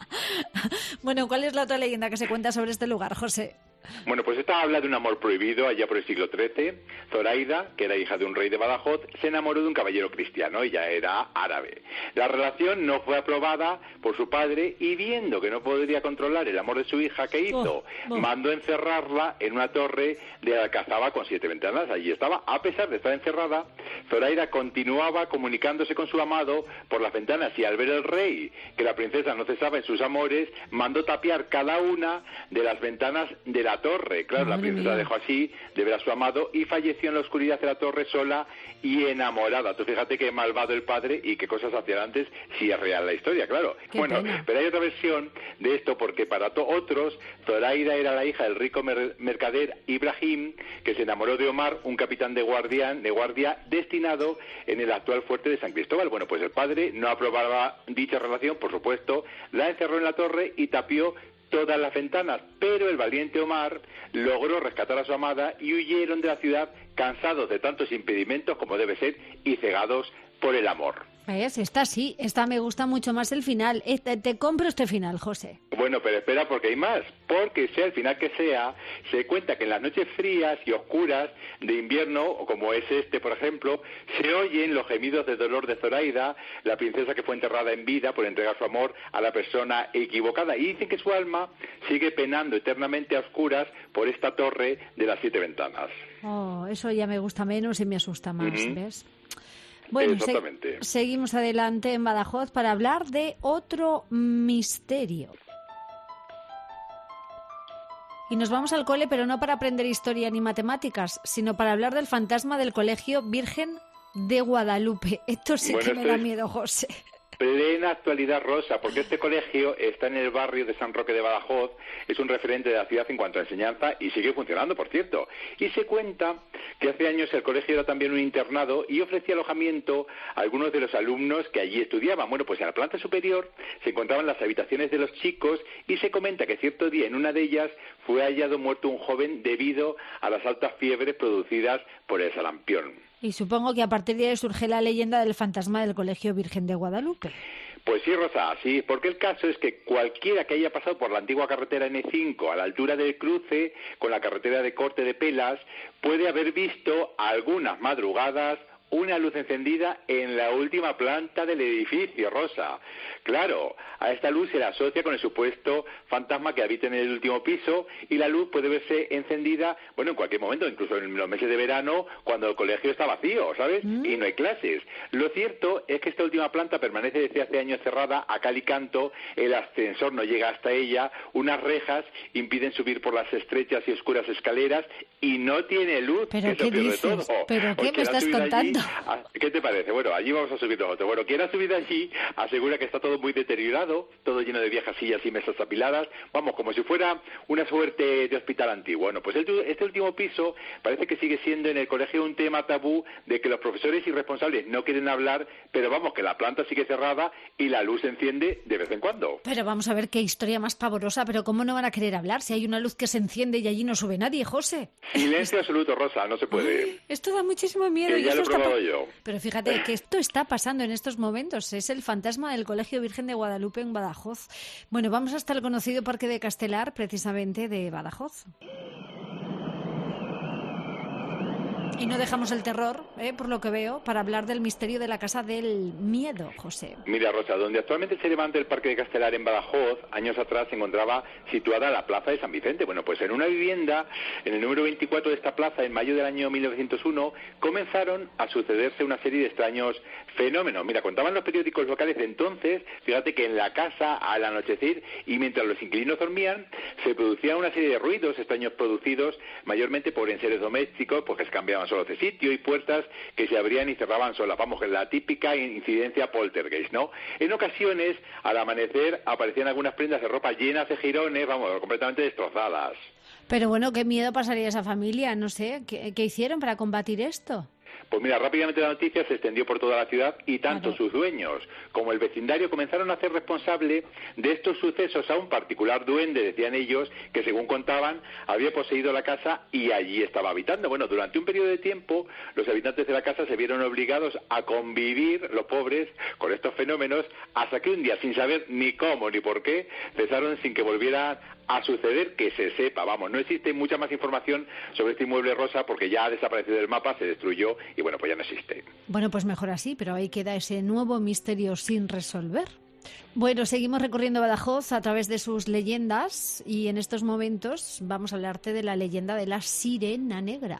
Bueno, ¿cuál es la otra leyenda que se cuenta sobre este lugar, José? Bueno, pues esta habla de un amor prohibido allá por el siglo XIII. Zoraida, que era hija de un rey de Badajoz, se enamoró de un caballero cristiano, ella era árabe. La relación no fue aprobada por su padre y viendo que no podría controlar el amor de su hija, ¿qué hizo? Mandó encerrarla en una torre de alcazaba con 7 ventanas. Allí estaba. A pesar de estar encerrada, Zoraida continuaba comunicándose con su amado por las ventanas y al ver el rey que la princesa no cesaba en sus amores, mandó tapiar cada una de las ventanas de la torre. Claro, la princesa dejó así de ver a su amado y falleció en la oscuridad de la torre sola y enamorada. Tú fíjate qué malvado el padre y qué cosas hacían antes, si es real la historia, claro. Bueno, pero hay otra versión de esto porque para otros, Zoraida era la hija del rico mercader Ibrahim, que se enamoró de Omar, un capitán de guardia destinado en el actual fuerte de San Cristóbal. Bueno, pues el padre no aprobaba dicha relación, por supuesto, la encerró en la torre y tapió todas las ventanas, pero el valiente Omar logró rescatar a su amada y huyeron de la ciudad cansados de tantos impedimentos como debe ser y cegados por el amor. ¿Ves? Esta me gusta mucho más el final. Te compro este final, José. Bueno, pero espera porque hay más. Porque sea el final que sea, se cuenta que en las noches frías y oscuras de invierno, como es este, por ejemplo, se oyen los gemidos de dolor de Zoraida, la princesa que fue enterrada en vida por entregar su amor a la persona equivocada. Y dicen que su alma sigue penando eternamente a oscuras por esta torre de las 7 ventanas. Oh, eso ya me gusta menos y me asusta más, ¿ves? Bueno, seguimos adelante en Badajoz para hablar de otro misterio. Y nos vamos al cole, pero no para aprender historia ni matemáticas, sino para hablar del fantasma del Colegio Virgen de Guadalupe. Esto sí que me da miedo, José. Plena actualidad, Rosa, porque este colegio está en el barrio de San Roque de Badajoz, es un referente de la ciudad en cuanto a enseñanza y sigue funcionando, por cierto. Y se cuenta que hace años el colegio era también un internado y ofrecía alojamiento a algunos de los alumnos que allí estudiaban. Bueno, pues en la planta superior se encontraban las habitaciones de los chicos y se comenta que cierto día en una de ellas fue hallado muerto un joven debido a las altas fiebres producidas por el sarampión. Y supongo que a partir de ahí surge la leyenda del fantasma del Colegio Virgen de Guadalupe. Pues sí, Rosa, sí, porque el caso es que cualquiera que haya pasado por la antigua carretera N5 a la altura del cruce con la carretera de Corte de Pelas puede haber visto algunas madrugadas una luz encendida en la última planta del edificio, Rosa. Claro, a esta luz se la asocia con el supuesto fantasma que habita en el último piso y la luz puede verse encendida, bueno, en cualquier momento, incluso en los meses de verano, cuando el colegio está vacío, ¿sabes? Y no hay clases. Lo cierto es que esta última planta permanece desde hace años cerrada a cal y canto, el ascensor no llega hasta ella, unas rejas impiden subir por las estrechas y oscuras escaleras y no tiene luz. ¿Pero qué dices? ¿Pero qué me estás contando? ¿Qué te parece? Bueno, allí vamos a subir nosotros. Bueno, quien ha subido allí asegura que está todo muy deteriorado, todo lleno de viejas sillas y mesas apiladas, vamos, como si fuera una suerte de hospital antiguo. Bueno, pues este último piso parece que sigue siendo en el colegio un tema tabú de que los profesores irresponsables no quieren hablar, pero vamos, que la planta sigue cerrada y la luz se enciende de vez en cuando. Pero vamos a ver qué historia más pavorosa, pero ¿cómo no van a querer hablar si hay una luz que se enciende y allí no sube nadie, José? Silencio absoluto, Rosa, no se puede. Ay, esto da muchísimo miedo. Que ya lo he probado yo. Pero fíjate que esto está pasando en estos momentos. Es el fantasma del Colegio Virgen de Guadalupe en Badajoz. Bueno, vamos hasta el conocido Parque de Castelar, precisamente de Badajoz. Y no dejamos el terror, por lo que veo, para hablar del misterio de la Casa del Miedo, José. Mira, Rosa, donde actualmente se levanta el Parque de Castelar en Badajoz, años atrás se encontraba situada la Plaza de San Vicente. Bueno, pues en una vivienda, en el número 24 de esta plaza, en mayo del año 1901, comenzaron a sucederse una serie de extraños fenómenos. Mira, contaban los periódicos locales de entonces, fíjate que en la casa, al anochecer, y mientras los inquilinos dormían, se producía una serie de ruidos extraños producidos mayormente por enseres domésticos, porque se cambiaban cambiaban solos de sitio y puertas que se abrían y cerraban solas. Vamos, que la típica incidencia poltergeist, ¿no? En ocasiones, al amanecer, aparecían algunas prendas de ropa llenas de jirones, vamos, completamente destrozadas. Pero bueno, qué miedo pasaría a esa familia, no sé, ¿qué hicieron para combatir esto? Pues mira, rápidamente la noticia se extendió por toda la ciudad y tanto sus dueños como el vecindario comenzaron a hacer responsable de estos sucesos a un particular duende, decían ellos, que según contaban había poseído la casa y allí estaba habitando. Bueno, durante un periodo de tiempo los habitantes de la casa se vieron obligados a convivir, los pobres, con estos fenómenos, hasta que un día, sin saber ni cómo ni por qué, cesaron sin que volviera a suceder que se sepa. Vamos, no existe mucha más información sobre este inmueble, Rosa, porque ya ha desaparecido del mapa, se destruyó y bueno, pues ya no existe. Bueno, pues mejor así, pero ahí queda ese nuevo misterio sin resolver. Bueno, seguimos recorriendo Badajoz a través de sus leyendas y en estos momentos vamos a hablarte de la leyenda de la Sirena Negra.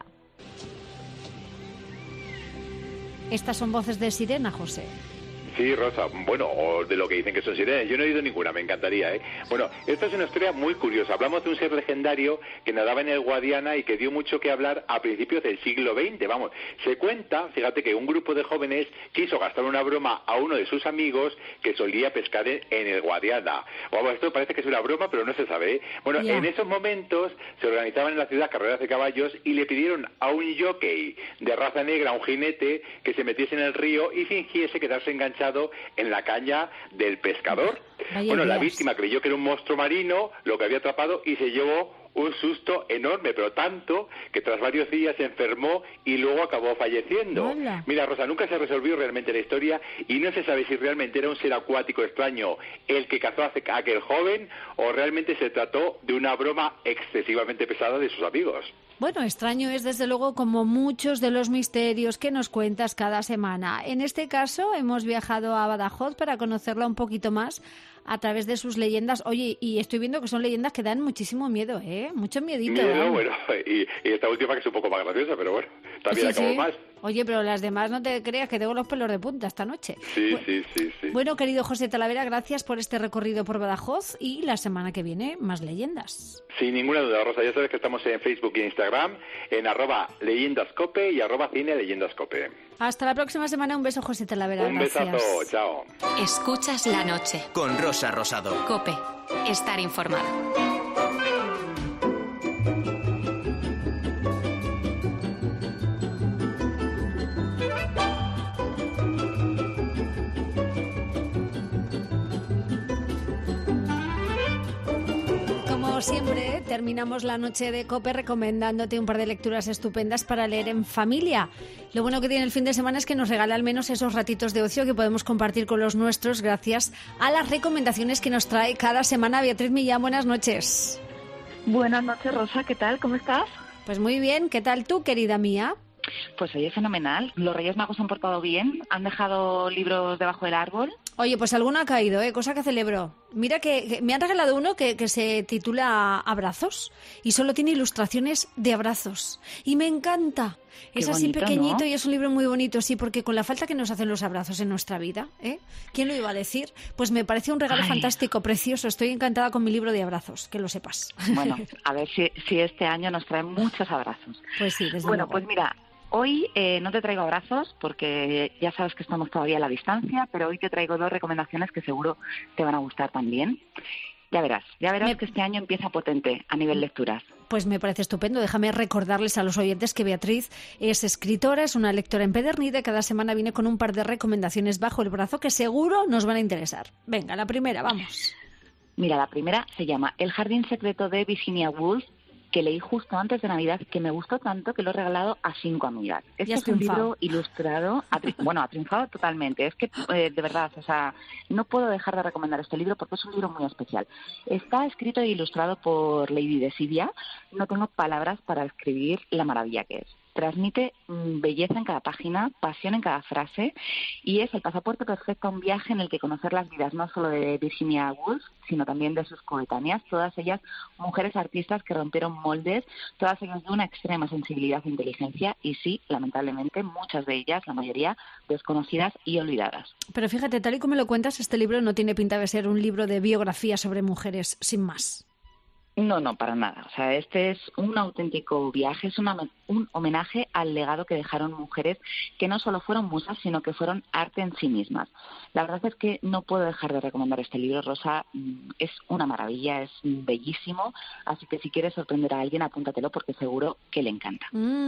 Estas son voces de sirena, José. Sí, Rosa, bueno, o de lo que dicen que son sirenas. Yo no he oído ninguna, me encantaría, ¿eh? Bueno, esta es una historia muy curiosa. Hablamos de un ser legendario que nadaba en el Guadiana y que dio mucho que hablar a principios del siglo XX. Vamos, se cuenta, fíjate, que un grupo de jóvenes quiso gastar una broma a uno de sus amigos que solía pescar en el Guadiana. Vamos, esto parece que es una broma, pero no se sabe, ¿eh? Bueno, en esos momentos se organizaban en la ciudad carreras de caballos y le pidieron a un jockey de raza negra, un jinete, que se metiese en el río y fingiese quedarse enganchado en la caña del pescador. Bueno, la víctima creyó que era un monstruo marino lo que había atrapado y se llevó un susto enorme, pero tanto que tras varios días se enfermó y luego acabó falleciendo. Hola. Mira, Rosa, nunca se resolvió realmente la historia y no se sabe si realmente era un ser acuático extraño el que cazó a aquel joven o realmente se trató de una broma excesivamente pesada de sus amigos. Bueno, extraño es desde luego como muchos de los misterios que nos cuentas cada semana. En este caso hemos viajado a Badajoz para conocerla un poquito más a través de sus leyendas. Oye, y estoy viendo que son leyendas que dan muchísimo miedo, ¿eh? Mucho miedito. Miedo, bueno, y esta última que es un poco más graciosa, pero bueno, también acabó más. Oye, pero las demás no te creas que tengo los pelos de punta esta noche. Sí. Bueno, querido José Talavera, gracias por este recorrido por Badajoz y la semana que viene más leyendas. Sin ninguna duda, Rosa, ya sabes que estamos en Facebook y Instagram, en @leyendascope y @cineleyendascope. Hasta la próxima semana, un beso, José Talavera. Un besazo, chao. Escuchas la noche. Con Rosa Rosado. COPE. Estar informado. Como siempre, terminamos la noche de COPE recomendándote un par de lecturas estupendas para leer en familia. Lo bueno que tiene el fin de semana es que nos regala al menos esos ratitos de ocio que podemos compartir con los nuestros gracias a las recomendaciones que nos trae cada semana Beatriz Millán. Buenas noches. Buenas noches, Rosa. ¿Qué tal? ¿Cómo estás? Pues muy bien. ¿Qué tal tú, querida mía? Pues oye, fenomenal. Los Reyes Magos se han portado bien, han dejado libros debajo del árbol. Oye, pues alguno ha caído, cosa que celebro. Mira que me han regalado uno que se titula Abrazos y solo tiene ilustraciones de abrazos. Y me encanta. Qué es así bonito, pequeñito, ¿no? Y es un libro muy bonito, sí, porque con la falta que nos hacen los abrazos en nuestra vida, ¿quién lo iba a decir? Pues me parece un regalo fantástico, precioso. Estoy encantada con mi libro de abrazos, que lo sepas. Bueno, a ver si este año nos traen muchos abrazos. Pues sí, desde Bueno, luego. pues mira, hoy no te traigo abrazos porque ya sabes que estamos todavía a la distancia, pero hoy te traigo 2 recomendaciones que seguro te van a gustar también. Ya verás que este año empieza potente a nivel lecturas. Pues me parece estupendo. Déjame recordarles a los oyentes que Beatriz es escritora, es una lectora empedernida y cada semana viene con un par de recomendaciones bajo el brazo que seguro nos van a interesar. Venga, la primera, vamos. Mira, la primera se llama El jardín secreto de Virginia Woolf, que leí justo antes de Navidad, que me gustó tanto que lo he regalado a 5 amigas. Este es un libro ilustrado, ha triunfado totalmente. Es que, de verdad, o sea, no puedo dejar de recomendar este libro porque es un libro muy especial. Está escrito e ilustrado por Lady Desidia. No tengo palabras para describir la maravilla que es. Transmite belleza en cada página, pasión en cada frase y es el pasaporte perfecto a un viaje en el que conocer las vidas no solo de Virginia Woolf, sino también de sus coetáneas, todas ellas mujeres artistas que rompieron moldes, todas ellas de una extrema sensibilidad e inteligencia y sí, lamentablemente, muchas de ellas, la mayoría, desconocidas y olvidadas. Pero fíjate, tal y como lo cuentas, este libro no tiene pinta de ser un libro de biografía sobre mujeres, sin más. No, para nada. O sea, este es un auténtico viaje, es una un homenaje al legado que dejaron mujeres que no solo fueron musas, sino que fueron arte en sí mismas. La verdad es que no puedo dejar de recomendar este libro, Rosa. Es una maravilla, es bellísimo, así que si quieres sorprender a alguien, apúntatelo porque seguro que le encanta.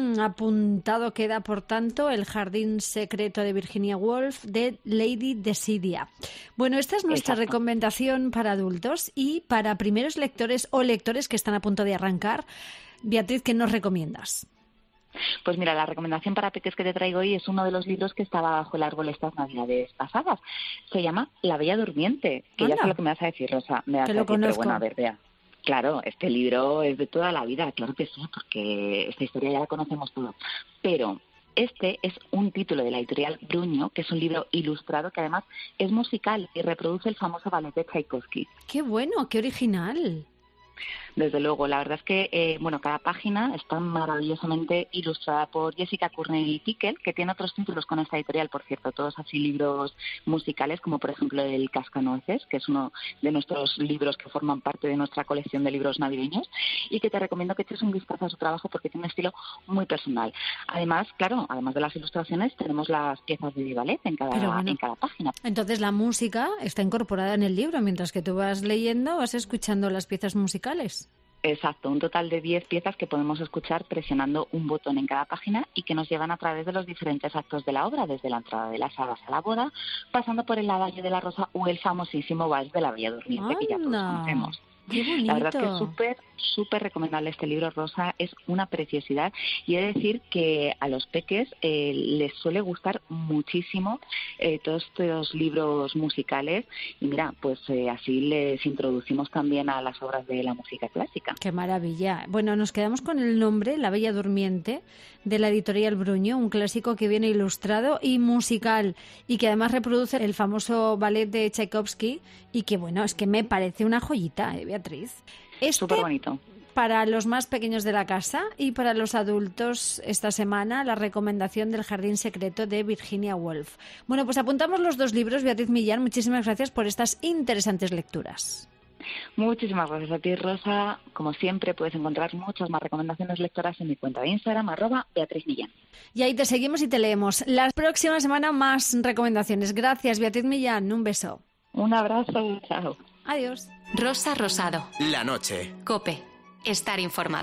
Apuntado queda, por tanto, El jardín secreto de Virginia Woolf, de Lady Desidia. Bueno, esta es nuestra recomendación para adultos, y para primeros lectores o lectores que están a punto de arrancar. Beatriz, ¿qué nos recomiendas? Pues mira, la recomendación para peques que te traigo hoy es uno de los libros que estaba bajo el árbol estas navidades pasadas. Se llama La Bella Durmiente, que ya sé lo que me vas a decir, Rosa. Me vas a decir, pero bueno, a ver, vea. Claro, este libro es de toda la vida, claro que sí, porque esta historia ya la conocemos todos. Pero este es un título de la editorial Bruño, que es un libro ilustrado que además es musical y reproduce el famoso ballet de Tchaikovsky. ¡Qué bueno, qué original! Desde luego, la verdad es que cada página está maravillosamente ilustrada por Jessica Courney-Pickel, que tiene otros títulos con esta editorial, por cierto, todos así libros musicales, como por ejemplo El Cascanueces, que es uno de nuestros libros que forman parte de nuestra colección de libros navideños, y que te recomiendo que eches un vistazo a su trabajo porque tiene un estilo muy personal. Además, claro, además de las ilustraciones, tenemos las piezas de ballet en cada página. Entonces la música está incorporada en el libro, mientras que tú vas leyendo, vas escuchando las piezas musicales. Exacto, un total de 10 piezas que podemos escuchar presionando un botón en cada página y que nos llevan a través de los diferentes actos de la obra, desde la entrada de las hadas a la boda, pasando por el Adagio de la Rosa o el famosísimo Vals de la Bella Durmiente, que ya todos conocemos. ¡Qué bonito! La verdad es que súper recomendable este libro, Rosa, es una preciosidad, y he de decir que a los peques les suele gustar muchísimo todos estos libros musicales, y mira, pues así les introducimos también a las obras de la música clásica. ¡Qué maravilla! Bueno, nos quedamos con el nombre, La Bella Durmiente, de la editorial Bruño, un clásico que viene ilustrado y musical, y que además reproduce el famoso ballet de Tchaikovsky, y que bueno, es que me parece una joyita, Beatriz. Súper bonito. Para los más pequeños de la casa, y para los adultos esta semana, la recomendación del Jardín secreto de Virginia Woolf. Bueno, pues apuntamos los dos libros. Beatriz Millán, muchísimas gracias por estas interesantes lecturas. Muchísimas gracias a ti, Rosa. Como siempre, puedes encontrar muchas más recomendaciones lectoras en mi cuenta de Instagram, @Beatriz Millán. Y ahí te seguimos y te leemos. La próxima semana más recomendaciones. Gracias, Beatriz Millán. Un beso. Un abrazo. Chao. Adiós. Rosa Rosado. La noche. COPE. Estar informado.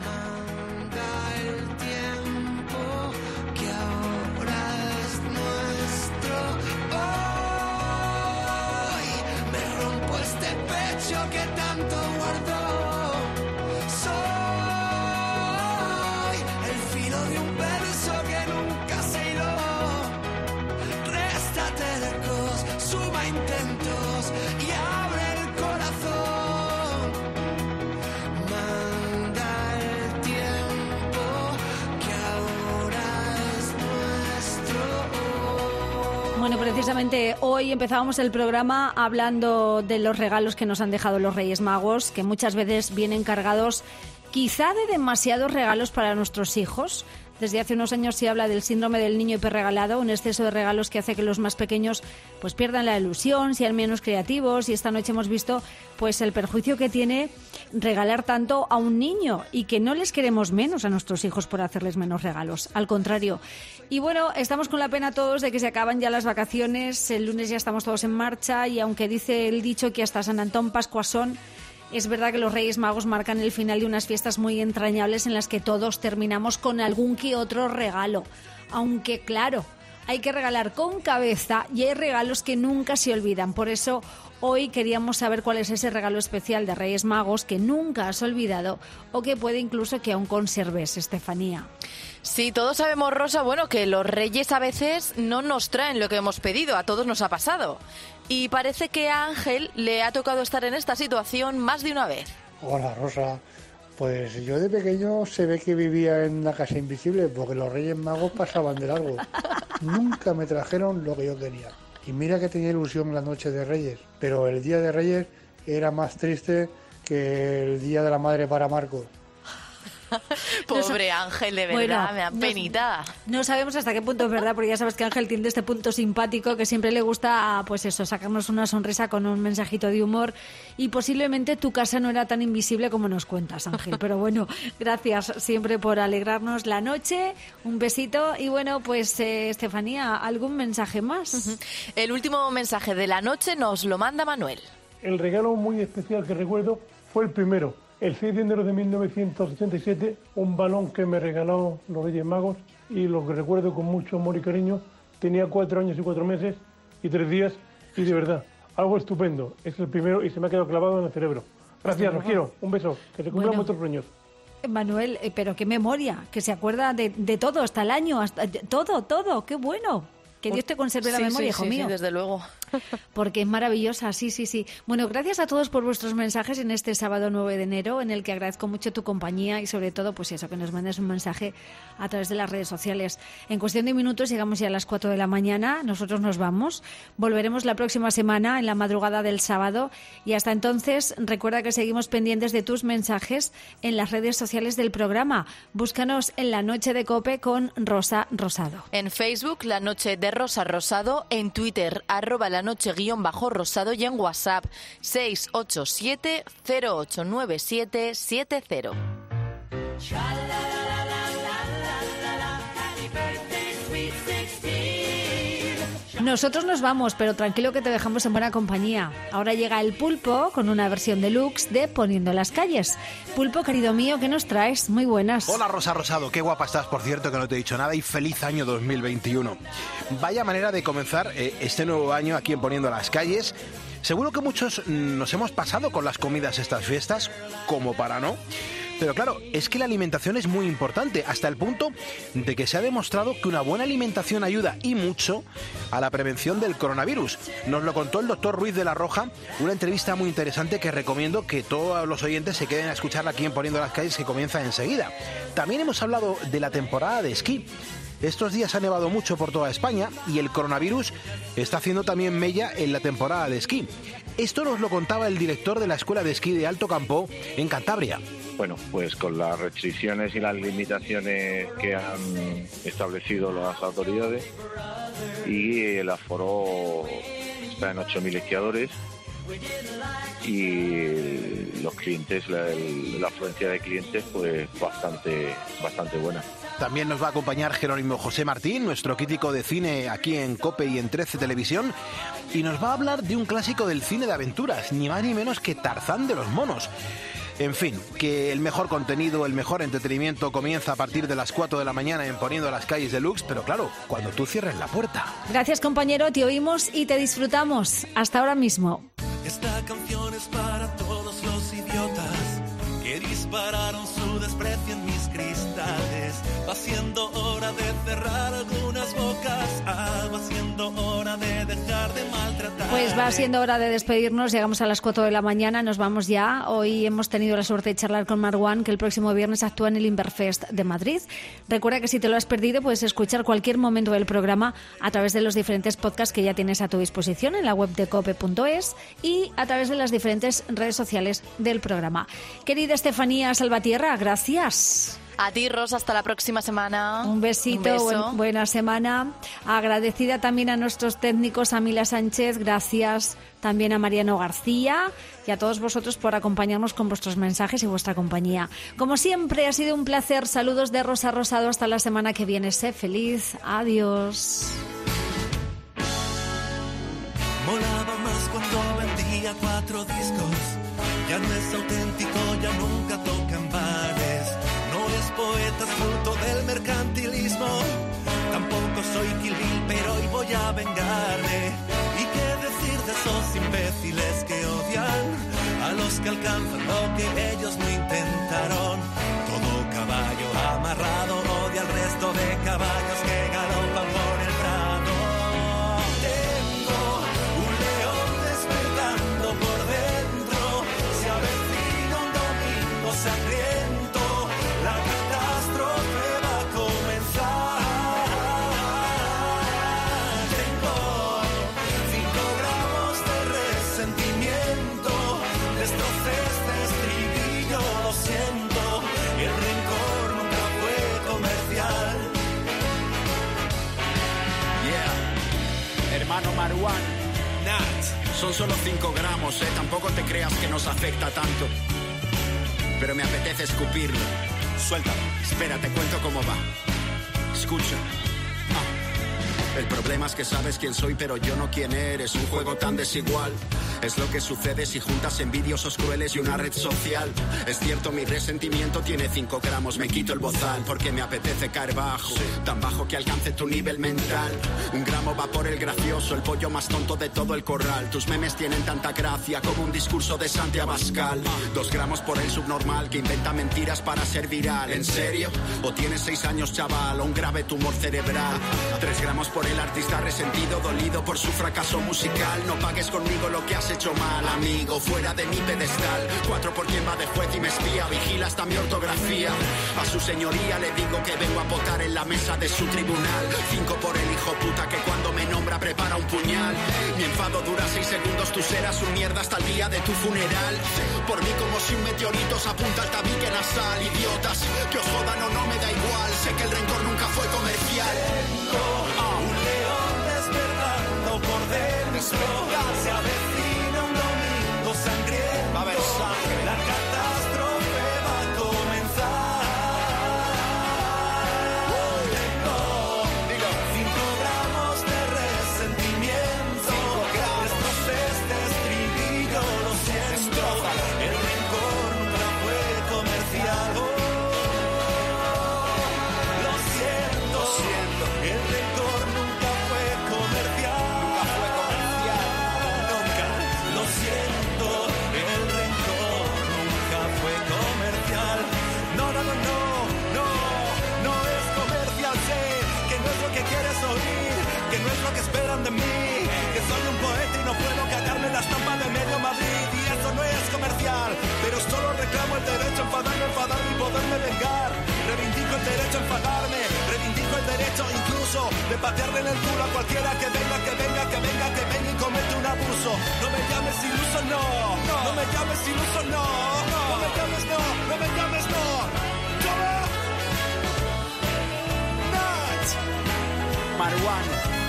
Que tanto guardó, soy el filo de un verso que nunca se hiló. Resta tercos, suma intentos y abre el corazón. Manda el tiempo que ahora es nuestro. Bueno, precisamente hoy empezábamos el programa hablando de los regalos que nos han dejado los Reyes Magos, que muchas veces vienen cargados quizá de demasiados regalos para nuestros hijos. Desde hace unos años se habla del síndrome del niño hiperregalado, un exceso de regalos que hace que los más pequeños pues pierdan la ilusión, sean menos creativos, y esta noche hemos visto pues el perjuicio que tiene regalar tanto a un niño, y que no les queremos menos a nuestros hijos por hacerles menos regalos, al contrario. Y bueno, estamos con la pena todos de que se acaban ya las vacaciones, el lunes ya estamos todos en marcha, y aunque dice el dicho que hasta San Antón Pascuas son, es verdad que los Reyes Magos marcan el final de unas fiestas muy entrañables en las que todos terminamos con algún que otro regalo. Aunque, claro, hay que regalar con cabeza, y hay regalos que nunca se olvidan. Por eso hoy queríamos saber cuál es ese regalo especial de Reyes Magos que nunca has olvidado, o que puede incluso que aún conserves, Estefanía. Sí, todos sabemos, Rosa, bueno, que los reyes a veces no nos traen lo que hemos pedido, a todos nos ha pasado. Y parece que a Ángel le ha tocado estar en esta situación más de una vez. Hola, Rosa. Pues yo de pequeño se ve que vivía en la casa invisible, porque los Reyes Magos pasaban de largo. Nunca me trajeron lo que yo quería. Y mira que tenía ilusión la noche de Reyes, pero el día de Reyes era más triste que el día de la madre para Marcos. Pobre Ángel, de verdad, me da penita. No sabemos hasta qué punto es verdad, porque ya sabes que Ángel tiene este punto simpático que siempre le gusta, pues eso, sacarnos una sonrisa con un mensajito de humor, y posiblemente tu casa no era tan invisible como nos cuentas, Ángel. Pero bueno, gracias siempre por alegrarnos la noche, un besito, y bueno, pues Estefanía, ¿algún mensaje más? El último mensaje de la noche nos lo manda Manuel. El regalo muy especial que recuerdo fue el primero, el 6 de enero de 1987, un balón que me regalaron los Reyes Magos, y lo que recuerdo con mucho amor y cariño. Tenía 4 años y 4 meses y 3 días, y de verdad, algo estupendo. Es el primero y se me ha quedado clavado en el cerebro. Gracias, los quiero. Un beso. Que se cumplan muchos sueños. Manuel, pero qué memoria, que se acuerda de todo, hasta el año, hasta todo. Qué bueno. Que Dios te conserve la memoria, hijo mío. Sí, desde luego. Porque es maravillosa, sí. Bueno, gracias a todos por vuestros mensajes en este sábado 9 de enero, en el que agradezco mucho tu compañía y sobre todo, pues eso, que nos mandes un mensaje a través de las redes sociales. En cuestión de minutos llegamos ya a las 4 de la mañana, nosotros nos vamos. Volveremos la próxima semana, en la madrugada del sábado, y hasta entonces recuerda que seguimos pendientes de tus mensajes en las redes sociales del programa. Búscanos en La Noche de COPE con Rosa Rosado. En Facebook, La Noche de Rosa Rosado, en Twitter, @lanoche_rosado, y en WhatsApp 687 089770. Nosotros nos vamos, pero tranquilo que te dejamos en buena compañía. Ahora llega el Pulpo con una versión deluxe de Poniendo las calles. Pulpo, querido mío, ¿qué nos traes? Muy buenas. Hola, Rosa Rosado, qué guapa estás, por cierto, que no te he dicho nada, y feliz año 2021. Vaya manera de comenzar este nuevo año aquí en Poniendo las calles. Seguro que muchos nos hemos pasado con las comidas estas fiestas, como para no. Pero claro, es que la alimentación es muy importante, hasta el punto de que se ha demostrado que una buena alimentación ayuda y mucho a la prevención del coronavirus. Nos lo contó el doctor Ruiz de la Roja, una entrevista muy interesante que recomiendo que todos los oyentes se queden a escucharla aquí en Poniendo las Calles, que comienza enseguida. También hemos hablado de la temporada de esquí. Estos días ha nevado mucho por toda España y el coronavirus está haciendo también mella en la temporada de esquí. Esto nos lo contaba el director de la Escuela de Esquí de Alto Campo en Cantabria. Bueno, pues con las restricciones y las limitaciones que han establecido las autoridades, y el aforo está en 8.000 esquiadores, y los clientes, la afluencia de clientes, pues bastante buena. También nos va a acompañar Jerónimo José Martín, nuestro crítico de cine aquí en COPE y en 13 Televisión, y nos va a hablar de un clásico del cine de aventuras, ni más ni menos que Tarzán de los monos. En fin, que el mejor contenido, el mejor entretenimiento comienza a partir de las 4 de la mañana en Poniendo las Calles Deluxe, pero claro, cuando tú cierres la puerta. Gracias, compañero, te oímos y te disfrutamos. Hasta ahora mismo. Esta canción es para todos los idiotas que dispararon su desprecio en mis cristales. Va siendo hora de cerrar algunas bocas, va siendo hora de dejar de maltratar. Pues va siendo hora de despedirnos, llegamos a las 4 de la mañana, nos vamos ya. Hoy hemos tenido la suerte de charlar con Marwan, que el próximo viernes actúa en el Inverfest de Madrid. Recuerda que si te lo has perdido puedes escuchar cualquier momento del programa a través de los diferentes podcasts que ya tienes a tu disposición en la web de cope.es y a través de las diferentes redes sociales del programa. Querida Estefanía Salvatierra, gracias. A ti, Rosa, hasta la próxima semana. Un besito, Un beso. buena semana. Agradecida también a nuestros técnicos, a Mila Sánchez, gracias. También a Mariano García y a todos vosotros por acompañarnos con vuestros mensajes y vuestra compañía. Como siempre, ha sido un placer. Saludos de Rosa Rosado. Hasta la semana que viene. Sé feliz. Adiós. Molaba más cuando vendía 4 discos. Ya no es auténtico, ya nunca toca en bares. No es poeta, es fruto del mercantilismo. Tampoco soy Kill Bill, pero hoy voy a vengarme. ¿Y qué decir de esos imbéciles que odian a los que alcanzan lo que ellos no intentaron? Todo caballo amarrado odia al resto de caballos que galopan por el prado. Tengo un león despertando por dentro. Se avecina un domingo sangriento. La catástrofe va a comenzar. Tengo 5 gramos de resentimiento. Destrocé este estribillo, lo siento. El rencor nunca hermano Marwan. Nat, son solo 5 gramos, tampoco te creas que nos afecta tanto. Pero me apetece escupirlo. Suéltalo. Espera, te cuento cómo va. Escucha. El problema es que sabes quién soy, pero yo no quién eres. Un juego tan desigual. Es lo que sucede si juntas envidiosos crueles y una red social. Es cierto, mi resentimiento tiene 5 gramos. Me quito el bozal porque me apetece caer bajo. Tan bajo que alcance tu nivel mental. 1 gramo va por el gracioso, el pollo más tonto de todo el corral. Tus memes tienen tanta gracia como un discurso de Santi Abascal. 2 gramos por el subnormal que inventa mentiras para ser viral. ¿En serio? ¿O tienes 6 años, chaval? O un grave tumor cerebral. 3 gramos por el artista resentido, dolido por su fracaso musical. No pagues conmigo lo que has hecho mal, amigo, fuera de mi pedestal. 4 por quien va de juez y me espía, vigila hasta mi ortografía. A su señoría le digo que vengo a votar en la mesa de su tribunal. 5 por el hijo puta que cuando me nombra prepara un puñal. Mi enfado dura 6 segundos, tú serás un mierda hasta el día de tu funeral. Por mí como si un meteorito se apunta al tabique nasal. Idiotas, que os jodan o no me da igual. Sé que el rencor nunca fue comercial. Un león despertando por dentro. Se avecina un domingo sangriento. Va a haber sangre. La catástrofe va a comenzar. Tengo 5 gramos de resentimiento. Estos este estribillo, lo siento. El rencor nunca fue comercial. Lo siento. El rencor nunca fue comercial. Nunca. Lo siento. El rencor nunca fue comercial. No es comercial. Sé que no es lo que quieres oír, que no es lo que esperan de mí, que soy un poeta y no puedo cagarme la estampa de medio Madrid. Y eso no es comercial, pero solo reclamo el derecho a enfadarme y poderme vengar. Reivindico el derecho a enfadarme, reivindico el derecho incluso de patearle en el culo a cualquiera que venga y comete un abuso. No me llames iluso, no me llames iluso, no me llames, no me llames, no. ¿Cómo? Nat. Marwan.